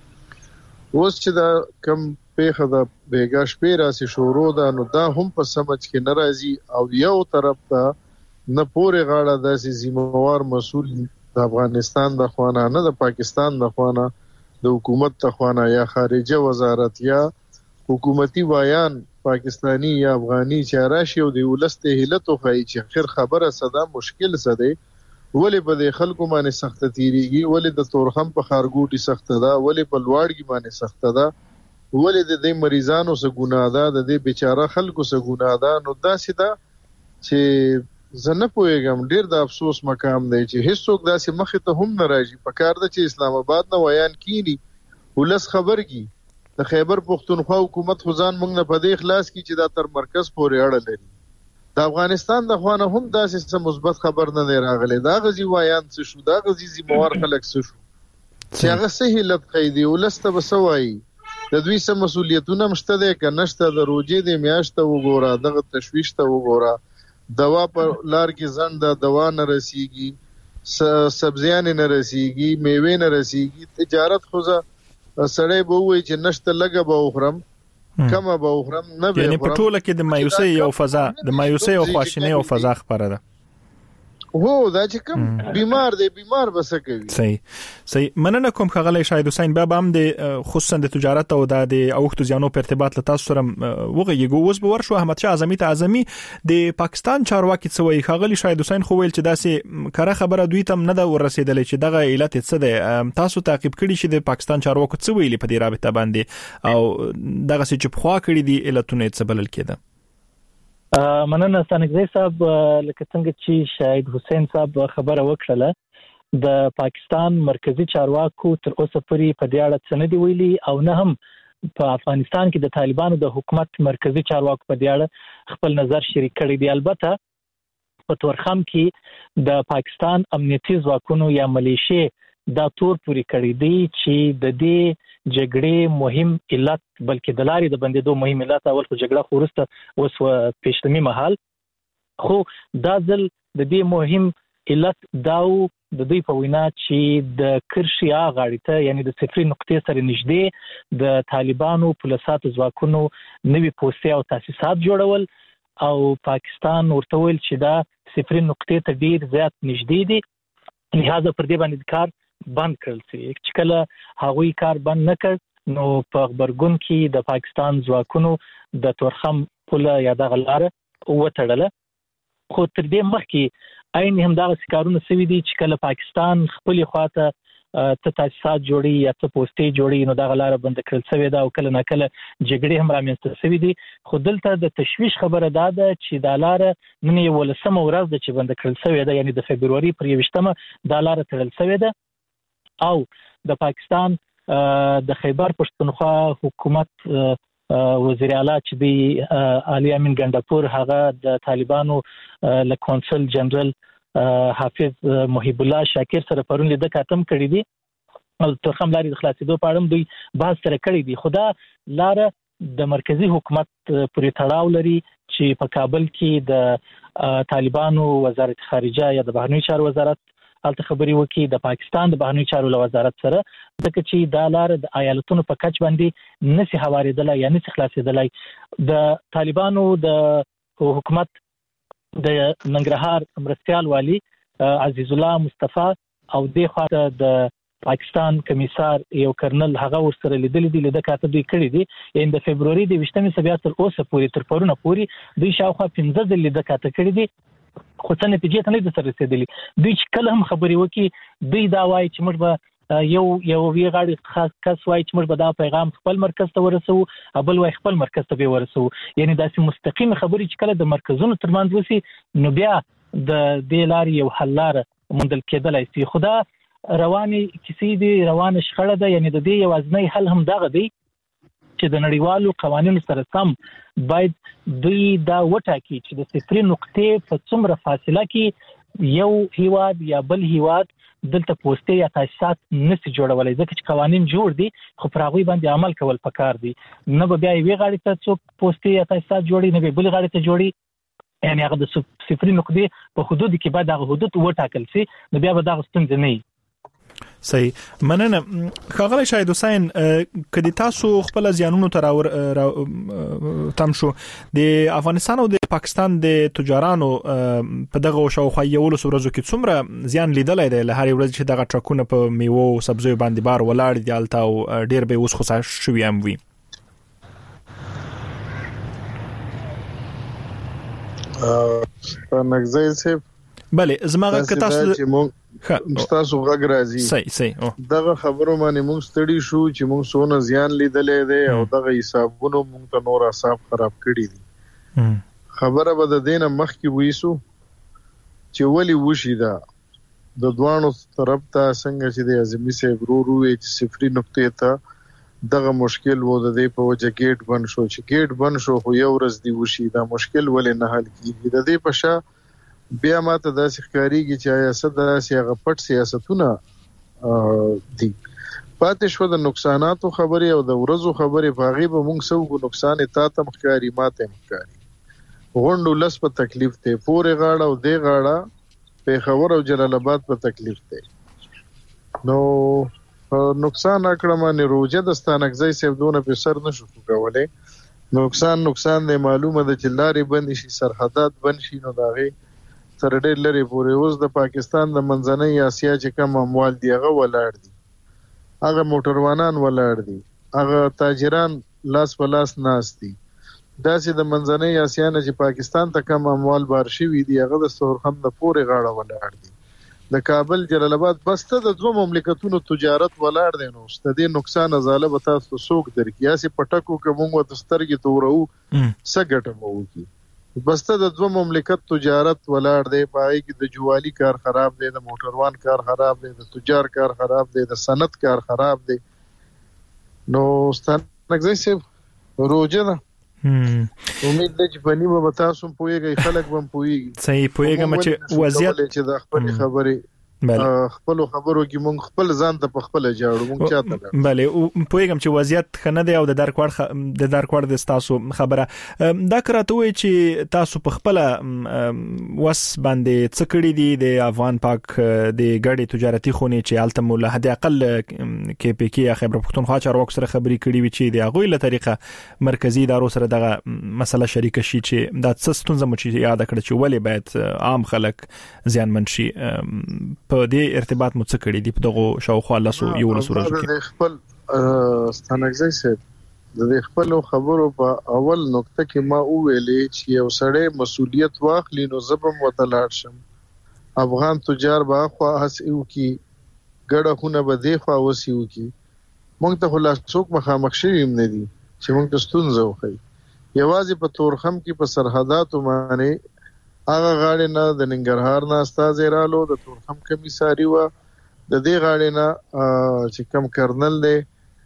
E: اوس چې دا کم پیخه دا بیګا شپې راسي شروع ده نو دا هم په سمج کې ناراضي او یو طرف ته نه پورې غاړه داسې ذمہوار مسول د افغانستان د خوانه نه د پاکستان د خوانه د حکومت د خوانه یا خارجه وزارت یا حکومتي وایان پاکستانی یا افغاني چې راشي او د ولسته هلته خای چې خیر خبره صدا مشکل سده ولې په د خلکو باندې سخت تیریږي ولې د تورخم په خارګوټي سخت ده ولې په لوړګي باندې سخت ده ولې د دې مریضانو سره ګناه ده د دې بیچاره خلکو سره ګناه ده نو دا سیده چې زنه پوهیږم ډیر د افسوس مقام دی چې هیڅوک داسې مخه ته هم ناراضي پکار ده چې اسلام آباد نه ویان کینی ولس خبر کی د خیبر پختونخوا حکومت خزان موږ نه په دې اخلاص کی چې دا تر مرکز پورې اړه لري د افغانستان د خوانه هم داسې مثبت خبر نه دی راغلی دا غزي ویان څه شو دا غزي زموار خلک څه شو چې هغه سه هلت قیدی ولس ته وسوي د دوی سم مسولیتونه مشته ده کنهشته د روجې د میاشته وګوره دغه تشویش ته وګوره دوا پر لار کې زنده دوا نه رسیږي سبزیان نه رسیږي میوه نه رسیږي تجارت خوځه سړی به وای چې نشته لګه به وخرم کمه به وخرم نه به
W: یعنی په ټوله کې د مایوسۍ یو فضا د مایوسۍ او خواشینۍ او فضا خبره ده
E: هو دا چې کوم بیمار دی بیمار بس کوي
W: صحیح مننه کوم خغلی شاهد حسین بابا هم د خصوصا د تجارت او د اوختو زیانو په ارتباط له تاسو سره وغږیږو اوس به ورشو احمد شاه اعظمي ته اعظمي د پاکستان چارواکي څوي خغلی شاهد حسین خو ویل چې داسې کاره خبره دوی تم نه دا ورسېدلې چې دغه علت څه ده تاسو تعقیب کړی چې د پاکستان چارواکو څه ویلي په دې رابطه باندې او دغه چې په خوا کړی دي علتونه څه بلل کېده
C: مننه ستانګزی صاحب لکه څنګه چې شاهد حسین صاحب خبره وکړه د پاکستان مرکزی چارواکو تر اوسه پورې په دې اړه څه نه دی ویلي او نه هم په افغانستان کې د طالبانو د حکومت مرکزی چارواکو په دې اړه خپل نظر شریک کړی دی. البته په تورخم کې د پاکستان امنیتي ځواکونو یا ملیشې دا تور پوری کړی دی چې د دې جګړې مهم علت بلکې د لارې د بندیدو مهم علت اول خو جګړه خورسته اوس پېشتمي محل خو دا ځل د دې مهم علت داو د دوی په وینا چې د کرشي غاړې ته یعنی د صفري نقطې سره نږدې د طالبانو پولیساتو ځواکونو نوي پوستې او تاسیسات جوړول او پاکستان ورته ویل چې دا صفري نقطې ته ډیر زیات نږدې دي لہذا پر دې باندې کار بند کړل شي چې کله هغوی کار بند نکړ نو په خبرګون کې د پاکستان ځواکونو د تورخم پوله یا د غلار وټړله خو تر دې مخکې عین هم دا کارونه سوي دي چې کله پاکستان خپل خواته تاسیسات جوړي یا څه پوسټې جوړي نو دا غلار بند کړل شوی دا او کله نه کله جګړې هم رامنځته شوي دي خو دلته د تشویش خبره ده چې دا لار نن یو ولسمه ورځ د چې بند کړل شوی ده یعنی د فبرवरी پر 21مه دا لار تړل شوی ده او د پاکستان د خیبر پښتونخوا حکومت وزیر اعلی چې دی علي امین ګندپور هغه د طالبانو له کونسل جنرال حافظ محب الله شاکر سره پرون لیدل کاتم کړی دی او ترخم لاري د خلاصېدو په اړه دوی بحث سره کړی دی خدا لار د مرکزی حکومت پورې تړاو لري چې په کابل کې د طالبانو وزارت خارجه یا د بهرنیو چارو وزارت الته خبري وکي د پاکستان د بهرنیو چارو وزارت سره ځکه چې دا لار د ایالتونو په کچ باندې نسی حواریدلای یا نسی خلاصېدلای د طالبانو د حکومت د ننګرهار مرستيال والی عزیز الله مصطفی او د خواته د پاکستان کمیسار یو کرنل هغه ورسره لیدل دي د کاتب دوی کړی دي ان د فبرवरी د 20مې سبیا تر اوسه پورې تر پرونه پورې دوی شاوخوا 15 ځله د کاتب کړی دي خو څه نتیجه ته نه د سره رسیدلی دوی چې کله هم خبري وکي دوی دا وایي چې موږ به یو وی غاړي خاص کس وایي چې موږ به دا پیغام خپل مرکز ته ورسو بل وایي خپل مرکز ته به ورسو یعنی داسې مستقیم خبري چې کله د مرکزونو ترمنځ وسی نو بیا د دې لارې یو حل لار موندل کېدلای شي خدا رواني کیسې دي روانه شخړه ده یعنی د دې یو ځنی حل هم دغه دی چې د نړیوالو قوانینو سره سم باید دوی دا وټاکي چې د صفري نقطې په څومره فاصله کې یو هیواد یا بل هیواد دلته پوسټې یا تاسیسات نشي جوړولای ځکه چې قوانین جوړ دي خو پر هغه باندې عمل کول پکار دي نه به بیا یې غاړي ته څوک پوسټې یا تاسیسات جوړي نه به بل غاړي ته جوړي یعنی هغه د صفري نقطې په حدود کې بعد هغه حدود وټاکل شي نو بیا به دا ستونزه نه وي.
W: صحیح مننه. خاغلی شاهد حسین کدی تاسو خپل ځانونو تر تم شو د افغانستان او د پاکستان د تجارانو په دغه شاوخوا یو ورځو کې څومره زیان لیدلای دی له هر ورځ چې دغه ټرکونه په میوه او سبزیو باندې بار ولاړ دي الته او ډیر به اوس خصاص شوی هم وي.
E: نګزای سه
W: بله زماغه که
E: تاسو غږ راځي
W: صحیح
E: دغه خبرو باندې موږ ستړي شو چې موږ سونه زیان لیدلې دي او دغه حسابونو موږ ته نور حساب خراب کړی دي. خبره به د دینه مخکې وېسو چې ولی وشي دا د دوانو طرف ته څنګه چې د اعظمي صاحب وروي چې صفري نقطې ته دغه مشکل وو د دې په وجه گیټ بند شو چې گیټ بند شو خو یو ورځ دی وشي دا مشکل ولې نه حل کیږي. د دې په شا بیا ماته داسې ښکاریږي چې آیا صدا سیاغه پټ سیاستونه دي پاتې شو د نقصاناتو خبرې او د ورځو خبرې په غیبه موږ سوګو نقصان ته تم ښکاری ماته ښکاری غونډو لس په تکلیف ته پورې غاړه او دی غاړه په خبر او جلال آباد په تکلیف ته نو نقصان اکړه باندې روزه د ستانکزای سیدونه په سر نشو کولای. نقصان دی معلومه ده چې لارې بند شي سرحدات بند شي نو داغه تر ډېر لري پورې اوس د پاکستان د منځنۍ اسیا چې کوم اموال دی هغه ولاړ دي هغه موټروانان ولاړ دي هغه تاجران لاس په لاس ناس دي داسې د منځنۍ اسیا نه چې پاکستان ته کوم اموال بار شوي دي هغه د سورخم د پورې غاړه ولاړ دي د کابل جلال آباد بسته د دوه مملکتونو تجارت ولاړ دي نو ستدي نقصان ازاله به تاسو سوق درکیاسي پټکو کوم د سترګې تورو سګټه مو کی بسته د دوه مملکت تجارت ولاړ دی پای کې د جوالي کار خراب دی د موټروان کار خراب دی د تجار کار خراب دی د صنعت کار خراب دی نو ستانکزای سه روزه ده امید ده چې پنی به تاسو پوهیږئ خلک به پوهیږي
W: صحیح پوهیږم چې وضعیت
E: چې د خپل خبرې خپل خبرو کې مونږ خپل ځان ته په خپل جاړو مونږ چاته
W: بله پوهیږم چې وضعیت خنه دی او د درکوړ د تاسو خبره دا کراته وي چې تاسو په خپل وس باندې څه کړی دي د افغان پاک د ګډي تجارتي خونې چې الته مولا هدي اقل کې پی کې خبر پښتونخوا چارواکو سره خبري کړی وي چې د غوي له طریقه مرکزی ادارو سره دغه مسله شریک شي چې دا څه ستونزه مو چې یاد کړی چې ولی باید عام خلک زیان منشي په دې ارتباط مو څه کړی دی په دغه شاوخوا لاسو یو لاسو راځي
E: د خپل ستانکزای سه د خپل خبرو په اول نقطه کې ما ویلې چې یو سړی مسؤلیت واخلي نو زبم وتلاړ شم افغان تجار به خو هسیو کی ګډه خونه به دی خو وسیو کی مونږ ته خلاصوک مخامخ شویم نه دي چې مونږ ته ستونزه وخی یوازې په تورخم کې په سرحداتو باندې هغه غاړې نه د ننګرهار نه استاد رالو د تورخم کمیساري و د دې غاړې نه چې کم کرنل دی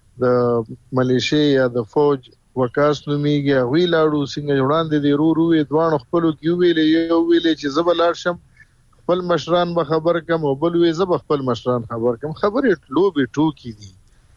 E: د ملیشیا یا د فوج وکاس نومیږي غوی لاړو څنګه وړاندې دی روې دوه خپلو کې ویلې چې زبلاړ شم خپل مشران به خبر کم او بل وی زب خپل مشران خبر کم خبرې لوبې ټوکی دي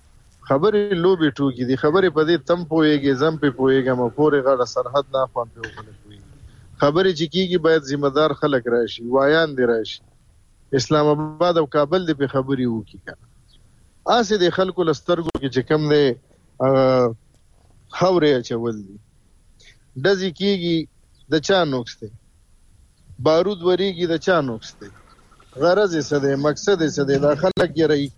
E: خبرې په دې تم پويږي زم په پويږم پورې غاړه سرحد نه خوان په وکړي خبرې چې کیږي باید ذمہ دار خلک راشي وایان دي راشي اسلام آباد او کابل دې په خبري وکړي کنه اسه د خلکو لسترګو کې چې کم نه خورې چول دي دځي کیږي د چا نوکس دی بارود وریږي د چا نوکس دی غرض یې څه دی مقصد یې څه دی دا خلک یې رہی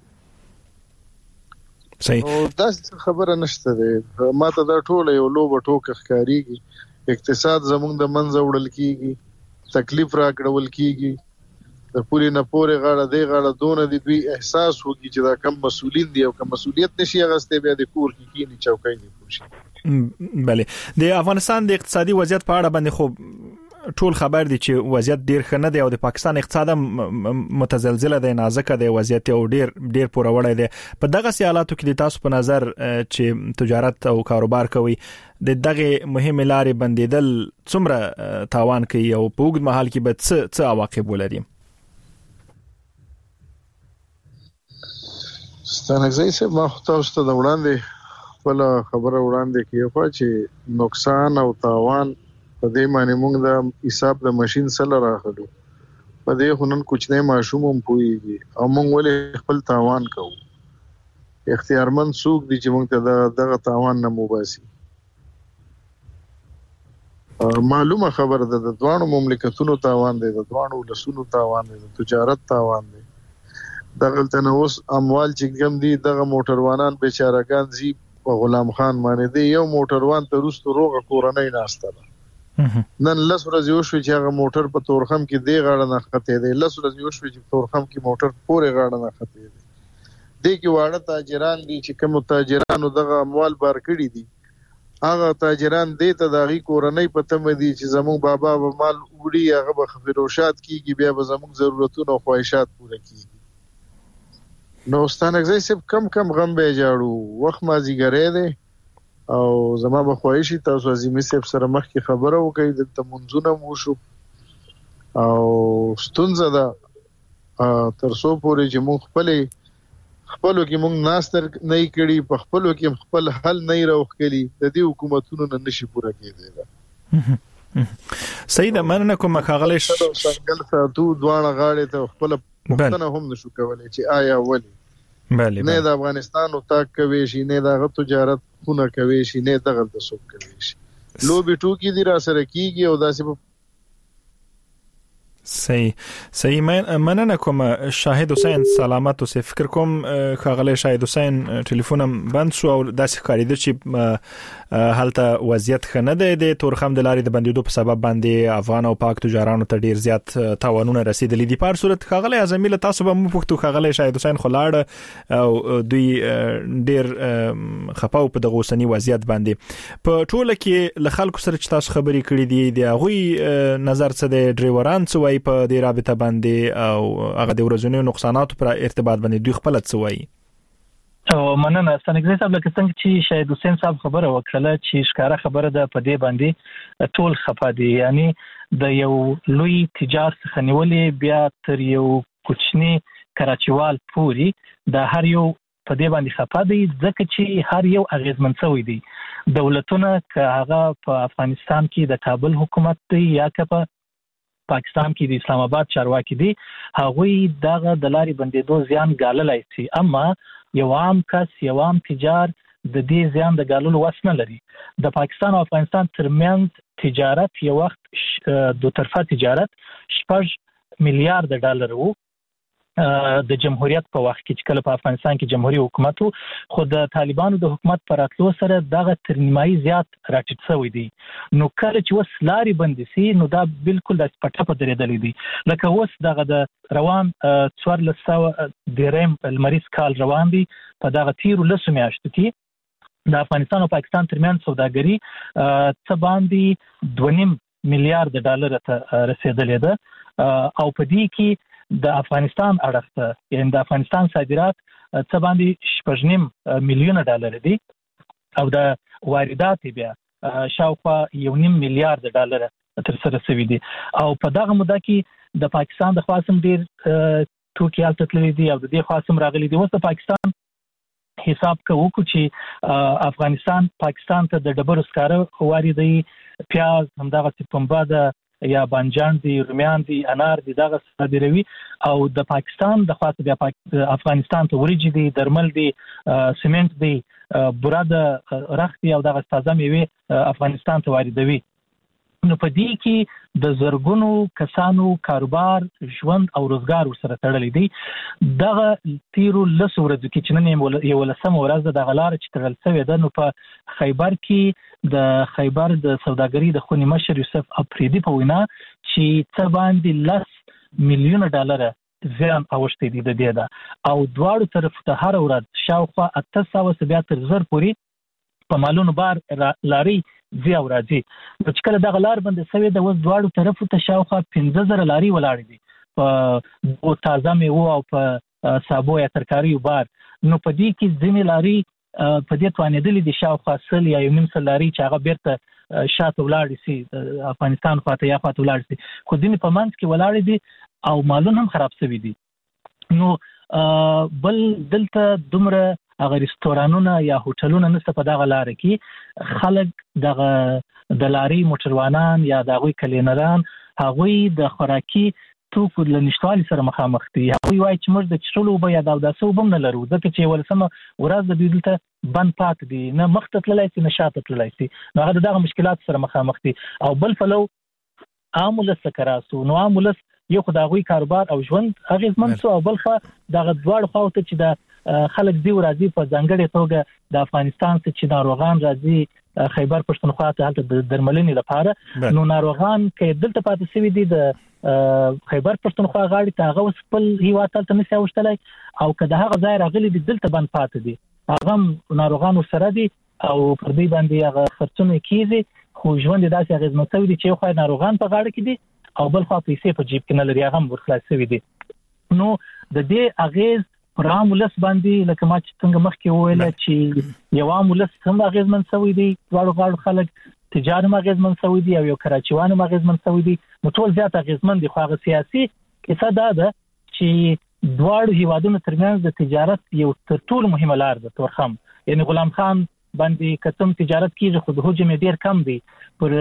W: صحیح
E: او دا خبره نشته ده ماته دا ټوله یو لوب ټوک ښکاریږي اقتصاد زموږ د منځ وړل کیږي تکلیف راکړول کیږي د پوری نه پورې غاړه دی غاړه دونه دی دوی احساس وکړي چې دا کم مسؤلین دی او کم مسؤلیت نشي غسته بیا د کور کې کینی چوکۍ نه پوښي
W: بله د افغانستان د اقتصادي وضعیت په اړه باندې خو ټول خبر دي چې وضعیت ډیر ښه نه دی او د پاکستان اقتصاد متزلزله دی نازکه دی وضعیت او ډیر پوروړی دی په دغه حالاتو کې د تاسو په نظر چې تجارت او کاروبار کوي د دغه مهمه لارې بندیدل څومره تاوان کوي او په وګړي محل کې به څه عواقب ولري
E: ستانکزای سه ما تاسو ته وړاندې خپل خبره وړاندې کیو چې نقصان او تاوان په دې معنی موږ د حساب د ماشين سره راخلو په دې هنن کوچنی ماشوم هم پويږي او موږ ولې خپل تاوان کوو اختیارمن څوک دي چې موږ ته دغه تاوان نه موباسي معلومه خبره ده د دوانو مملکتونو تاوان دی د دوانو ولسونو تاوان دی د تجارت تاوان دی دغه تنوس اموال چې کوم دي دغه موټروانان بیچارهګان زی په غلام خان باندې دی یو موټروان ته روستو روغه کورنۍ ناشته ده نن لس ورځې وشو چې هغه موټر په تورخم کې دی غاړه نه خته دی لس ورځې وشو چې تورخم کې موټر پورې غاړه نه خته دی د کې واړه تاجران دي چې کوم تاجرانو دغه اموال بار کړی دي هغه تاجران دې ته دغه کورنۍ په تم دي چې زموږ بابا به مال وړي هغه به خفروشات کیږي بیا به زموږ ضرورتونه او خواهشات پوره کیږي نو ستانګزي سب کم غم به جاړو وخت مازیګره دی او زما به خواهشي تاسو عظیمي سب سره مخ کی خبره وکړئ د تمنځونه مو شو او ستونزه ده ترسو پورې چې مونږ خپلو کې مونږ ناستر نه کړي په خپلو کې خپل حل نه راوخلي د دې حکومتونو نه نشي پوره کېدی
W: سید مننه کوم خاغلی
E: څنګه ساتو دوه غاړې ته خپل پښتنه هم نشو کولای چې آیا ولی نه د افغانستان او تاک کوي شي نه د تجارت خونه کوي شي نه دغه د سوق کوي شي لوبي ټوکی دي را سره کیږي او داسې
W: صحیح مننه کوم شاهد حسین سلامت اوسه فکر کوم خاغلی شاهد حسین ټلیفونم بند شو او داسې ښکارېده چې هلته وضعیت ښه نه دی د تورخم د لارې د بندیدو په سبب باندې افغان او پاک تجارانو ته ډیر زیات تاوانونه رسیدلي دي په صورت خاغلی اعظمي له تاسو به مو پوښتو خاغلی شاهد حسین خلاړ او دوی ډیر خپاو په دغه اوسنی وضعیت باندې په ټوله کې له خلکو سره چې تاسو خبرې کړې دي د هغوی نظر څه دی ډرایوران څه په دې رابطه باندې او هغه د ورځنیو نقصاناتو پر ارتباط باندې دوی خپل څه وایي
C: او مننه ستنګزي صاحب لکه څنګه چې شاهد حسین صاحب خبره وکړه چې ښکارا خبره ده په دې باندې ټول خفا دي یعنی د یو لوی تجارت خنیولې بیا تر یو کوچنی کراچیوال پوری د هر یو په دې باندې خفا دي ځکه چې هر یو اغیزمن شوی دی دولتونه که هغه په افغانستان کې د کابل حکومت دی یا که په پاکستان کې د اسلام آباد چارواکي دي هغوی دغه د لارې بندیدو زیان ګاللای شي اما یو عام کس یو عام تجار د دې زیان د ګاللو وس نه لري د پاکستان او افغانستان ترمنځ تجارت یو وخت دو طرفه تجارت 6 میلیارډ ډالر وو د جمهوریت په وخت کې چې کله په افغانستان کې جمهوریت حکومت خو د طالبانو د حکومت پر اتلو سره دغه ترنیمایي زیات راټیټ شوی دی نو کله چې وس لاري بندي سي نو دا بالکل د پټه په درېدلې دي لکه وس دغه د روان 1400 درهم المریض کال روان دي په دغه تیرو لسو میاشتو کې د افغانستان او پاکستان ترمنځ سوداګري څه باندې 2.5 میلیارډ ډالر ته رسیدلې ده او په دې کې د افغانستان اړخته یعنی د افغانستان صادرات څه باندې 8.5 میلیون ډالر دي او د واردات بیا شاوخوا 1.5 میلیارډ ډالر تر سره شوي دي او په دغه موده کې د پاکستان د خاصم ډیر توکي الته تللي دي او د دې خاصم راغلي دي اوس د پاکستان حساب کوو چې افغانستان پاکستان ته د ډبرو سکاره واردوي پیاز همدغه پنبه ده یا بانجان دي رومیان دي انار دي دغه صادروي او د پاکستان د خاصه د افغانستان ته وريجي دي درمل دي سیمنټ دي بوره د رختي او دغه تازه میوه افغانستان ته واردوي نو په دې کې د زرګونو کسانو کاروبار ژوند او روزګار سره تړلې دي دغه تیرو لس ورځې کې چې نن یو لسم ورځ د غلار چې تړل شوی ده نو په خیبر کې د خیبر د سوداګرۍ د خونی مشر یوسف افریدي په وینا چې څه باندې 10 میلیون ډالر زیان اوښتې دي د دې ده او دواړو طرف ته هر ورځ شاوخوا 800 زر پورې په مالونو بار لاري زی او راځي چې کله د غلار بند سوي د وځ دواړو طرفو ته شاوخوا 15000 لاري ولاړ دي په تازه میوه او په صابو یا ترکاری بار نو په دې کې ځینې لاري په دې توانېدلې د شاوخوا سل یا 1.5 لاري چې هغه بیرته شاته ولاړ شي افغانستان خواته یا خواته ولاړ شي خو ځینې په منځ کې ولاړ دي او مالونه هم خراب شوي دي نو بل دلته دومره هغه ریستورانونه یا هوټلونه نشته په دغه لار کې خلک دغه د لاري موټروانان یا دغه کلینران هغوی د خوراکي توکو له نشټوالي سره مخامخ دي. هغوی وایي چې موږ د چښلو اوبه یا د اوداسه اوبه هم نه لرو ځکه چې ولسمه ورځ د دوی دلته بند پاتې دي، نه مخته تللی شي نه شاته تللی شي. نو هغه دغه مشکلات سره مخامخ دي. او بل پلو عام ولس څخه راسو، نو عام ولس یو خو د هغوی کاروبار او ژوند اغېزمن شو، او بل خو دغه دواړو خواو ته چې د خلک دی راځي په ځانګړې توګه د افغانستان څخه چې ناروغان راځي خیبر پښتونخوا ته هلته د درملنې لپاره، نو ناروغان کې دلته پاتې شوي دي د خیبر پښتونخوا غاړي ته هغه خپل هیواد ته نشي اوښتلای، او که د هغه ځای راغلي دي دلته بند پاتې دي هغه ناروغان سره دي او پر دې باندې هغه خرڅونه کیږي، خو ژوند داسې اغېزمن شوی دي چې خو ناروغان په غاړه کې دي او بل خو پیسې په جیب کې نه لري، هغه ورخلاص شوی دي. نو د دې اغېز پر عام ولس باندې لکه ما چې څنګه مخکې وویل چې یو عام ولس هم اغېزمن شوی دي، دواړو غاړو خلک تجار هم اغېزمن شوی دي او یو کراچیوان هم اغېزمن شوی دي، نو ټول زیات اغېزمن دي. خو هغه سیاسي کیسه دا ده چې دواړو هیوادونو ترمنځ د تجارت یو تر ټولو مهمه لار ده تورخم، یعنی غلام خان باندې کتم تجارت کیږي خو د حجم ډیر کم دی، پر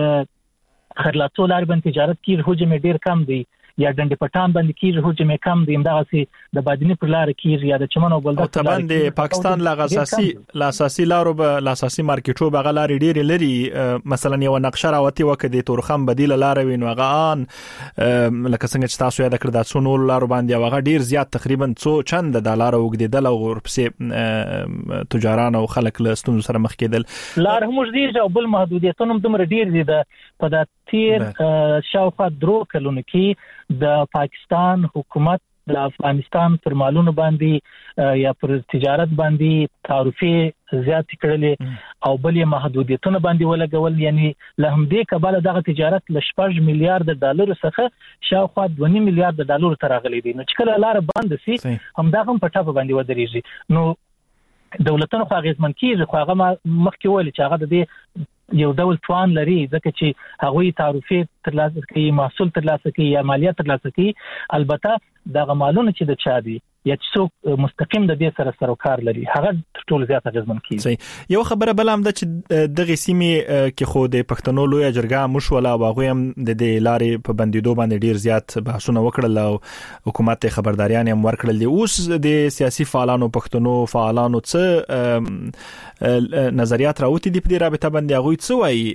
C: خرلاڅو لار باندې تجارت کیږي حجم ډیر کم دی، یا ډنډ پټان باندې کیږي حجم کم دی، همدغه سي د بادینی پر لار کیږي یا د چمن او بلدک
W: په باندې پاکستان لا اساسي لارو به لا اساسي مارکیټو به لاري ډیر لري. مثلا یو نقشه راوتی وکړي تورخم بدیل لار وینو هغه ان لکه څنګه چې تاسو یاد کړل د څونو لارو باندې هغه ډیر زیات تقریبا څو چند د لار وګدیدل او ورپسې تجاران او خلک له ستونزو سره مخ کېدل
C: لار هم ډیر او بل محدودیتونه هم دومره ډیر دي په د تیر شاوخوا درو کلونو کې د پاکستان حکومت د افغانستان پر مالونو باندې یا پر تجارت باندې تعرفه زیات کړلې او بلې محدودیتونه باندې ولګول، یعنی له همدې کبله دغه تجارت ل 6 میلیارډ ډالر څخه شاوخوا 2 میلیارډ ډالر ته راغلي دي. نو چې کله لار بند شي همدا هم په ټاپ باندې ودرېږي، نو دولتونو خو اغېزمن کیږي، خو هغه مخکې ویل چې هغه د دې یو ډول توان لري ځکه چې هغوی تعرفه ترلاسه کوي، محصول ترلاسه کوي یا مالیات ترلاسه کوي. البته دغه مالونه چې د چا دي یا چې څوک مستقیم د دې سره سروکار لري هغه ټول زیات اغېزمن کیږي.
W: یو خبره بل هم د چې دغه سیمې کې خو د پښتنو لوی جرګه مشوله او هغه هم د دې لارې په بندیدو باندې ډیر زیات بحثونه وکړل او حکومت خبرداريان هم ورکړل. اوس د سیاسي فعالانو پښتنو فعالانو څه نظریات راوتی دي په دې رابطه باندې هغه څه وایي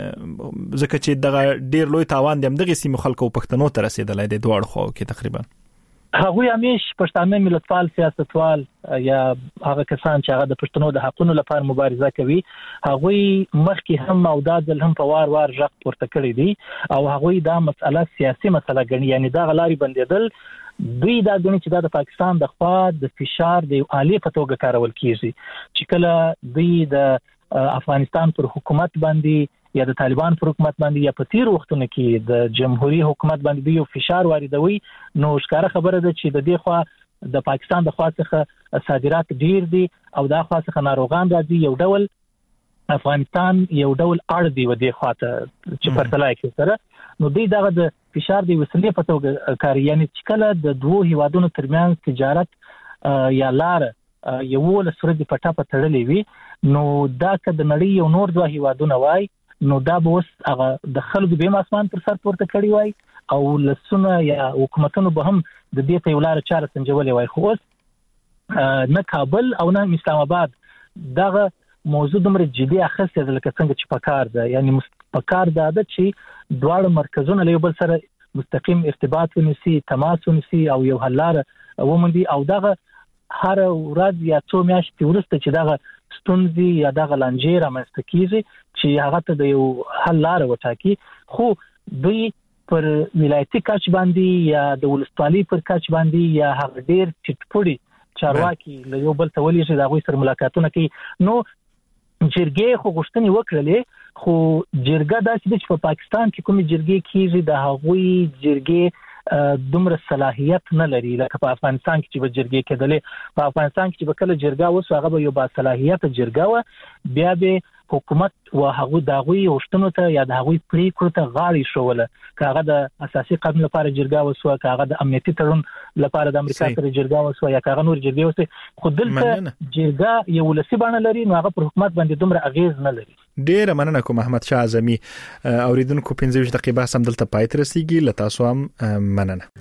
W: ځکه چې دغه ډیر لوی تاوان د دغه سیمې خلکو پښتنو ته رسیدلای دی دوړ خو کې تقریبا
C: هغوی همیش پښتانه ملتپال سیاستوال یا هغه کسان چې هغه د پښتنو د حقونو لپاره مبارزه کوي هغوی مخکې هم او دا ځل هم په وار ژغ پورته کړی دي او هغوی دا مسله سیاسي مسله ګڼي، یعنی دا غلاري بندیدل دوی دا ګڼي چې دا د پاکستان د خوا د فشار د عالی په توګه کارول کیږي، چې کله دوی د افغانستان پر حکومت باندې یا د طالبان پر حکومت باندې یا په تیر وختونو کې د جمهوریت حکومت باندې یو فشار واردوي، نو ښکاره خبره ده چې د دې خوا د پاکستان د خوا څخه صادرات ډیر دي او دا خوا څخه ناروغان راځي، یو ډول افغانستان یو ډول اړ دی و دې خوا ته چې پرتلای کې سره، نو دوی دغه د فشار دی وسیلې په توګه کار، یعنی چې کله د دوه هیوادونو ترمنځ تجارت یا لار یو له سوري په ټاپه تړلې وي، نو دا که د نړۍ یو نور دوه هیوادونه وای نو دا به اوس هغه د خلکو به اسمان پر سر پورته کړی وای او لسونه یا حکومتونو به هم د دې په لار چاره سنجولې وای، خو اوس نه کابل او نه اسلام آباد دغه موضوع دومره جدي اخیسته لکه څنګه چې پکار ده، یعنی پکار ده چې دواړه مرکزونه له بل سره مستقیم ارتباط ونیسي، تماس ونیسي او یو حل لار وموندي، او دغه هر ورځ یا څو میاشتې وروسته چې دغه ستونزې یا دغه لانجې رامنځته کیږي چې هغه ته د یو حل لار وټاکي. خو دوی پر ولایتي کچ باندې یا د ولسوالۍ پر کچ باندې یا هغه ډیر چټپړي چارواکي له یو بل ته ولې چې دغه سره ملاقاتونه کوي، نو جرګې خو غوښتنې وکړلې، خو جرګه داسې چې په پاکستان کې کومې جرګې کیږي د هغوی جرګې دومره صلاحیت نه لري لکه په افغانستان کې چې به جرګې کېدلې. په افغانستان کې چې به کله جرګه وسو هغه به یو با صلاحیت جرګه و، بیا به حکومت او هغه داوی وشتنو ته یا د هغه پریکړو ته غاړه شوله کاغه د اساسي قانون لپاره جرګه وسو کاغه د امنیتي تړون لپاره د امریکا سره جرګه وسو یا کاغه نور جرګه وسو خو دلته جرګه یو لسی باندې لري نو هغه پر حکومت باندې دومره اغیز نه لري.
W: ډیر مننه کوم احمد شاه اعظمي. اوریدونکو 15 دقیقې بحث هم دلته پای ته رسیدي. لته تاسو هم مننه.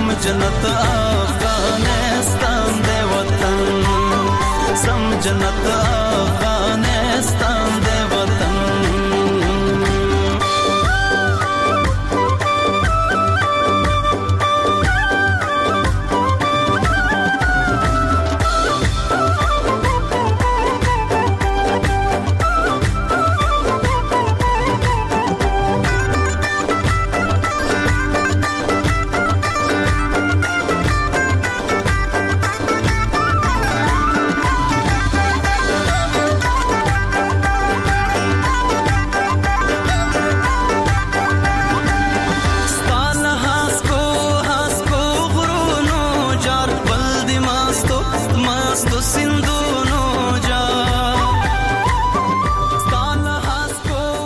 H: जन्नत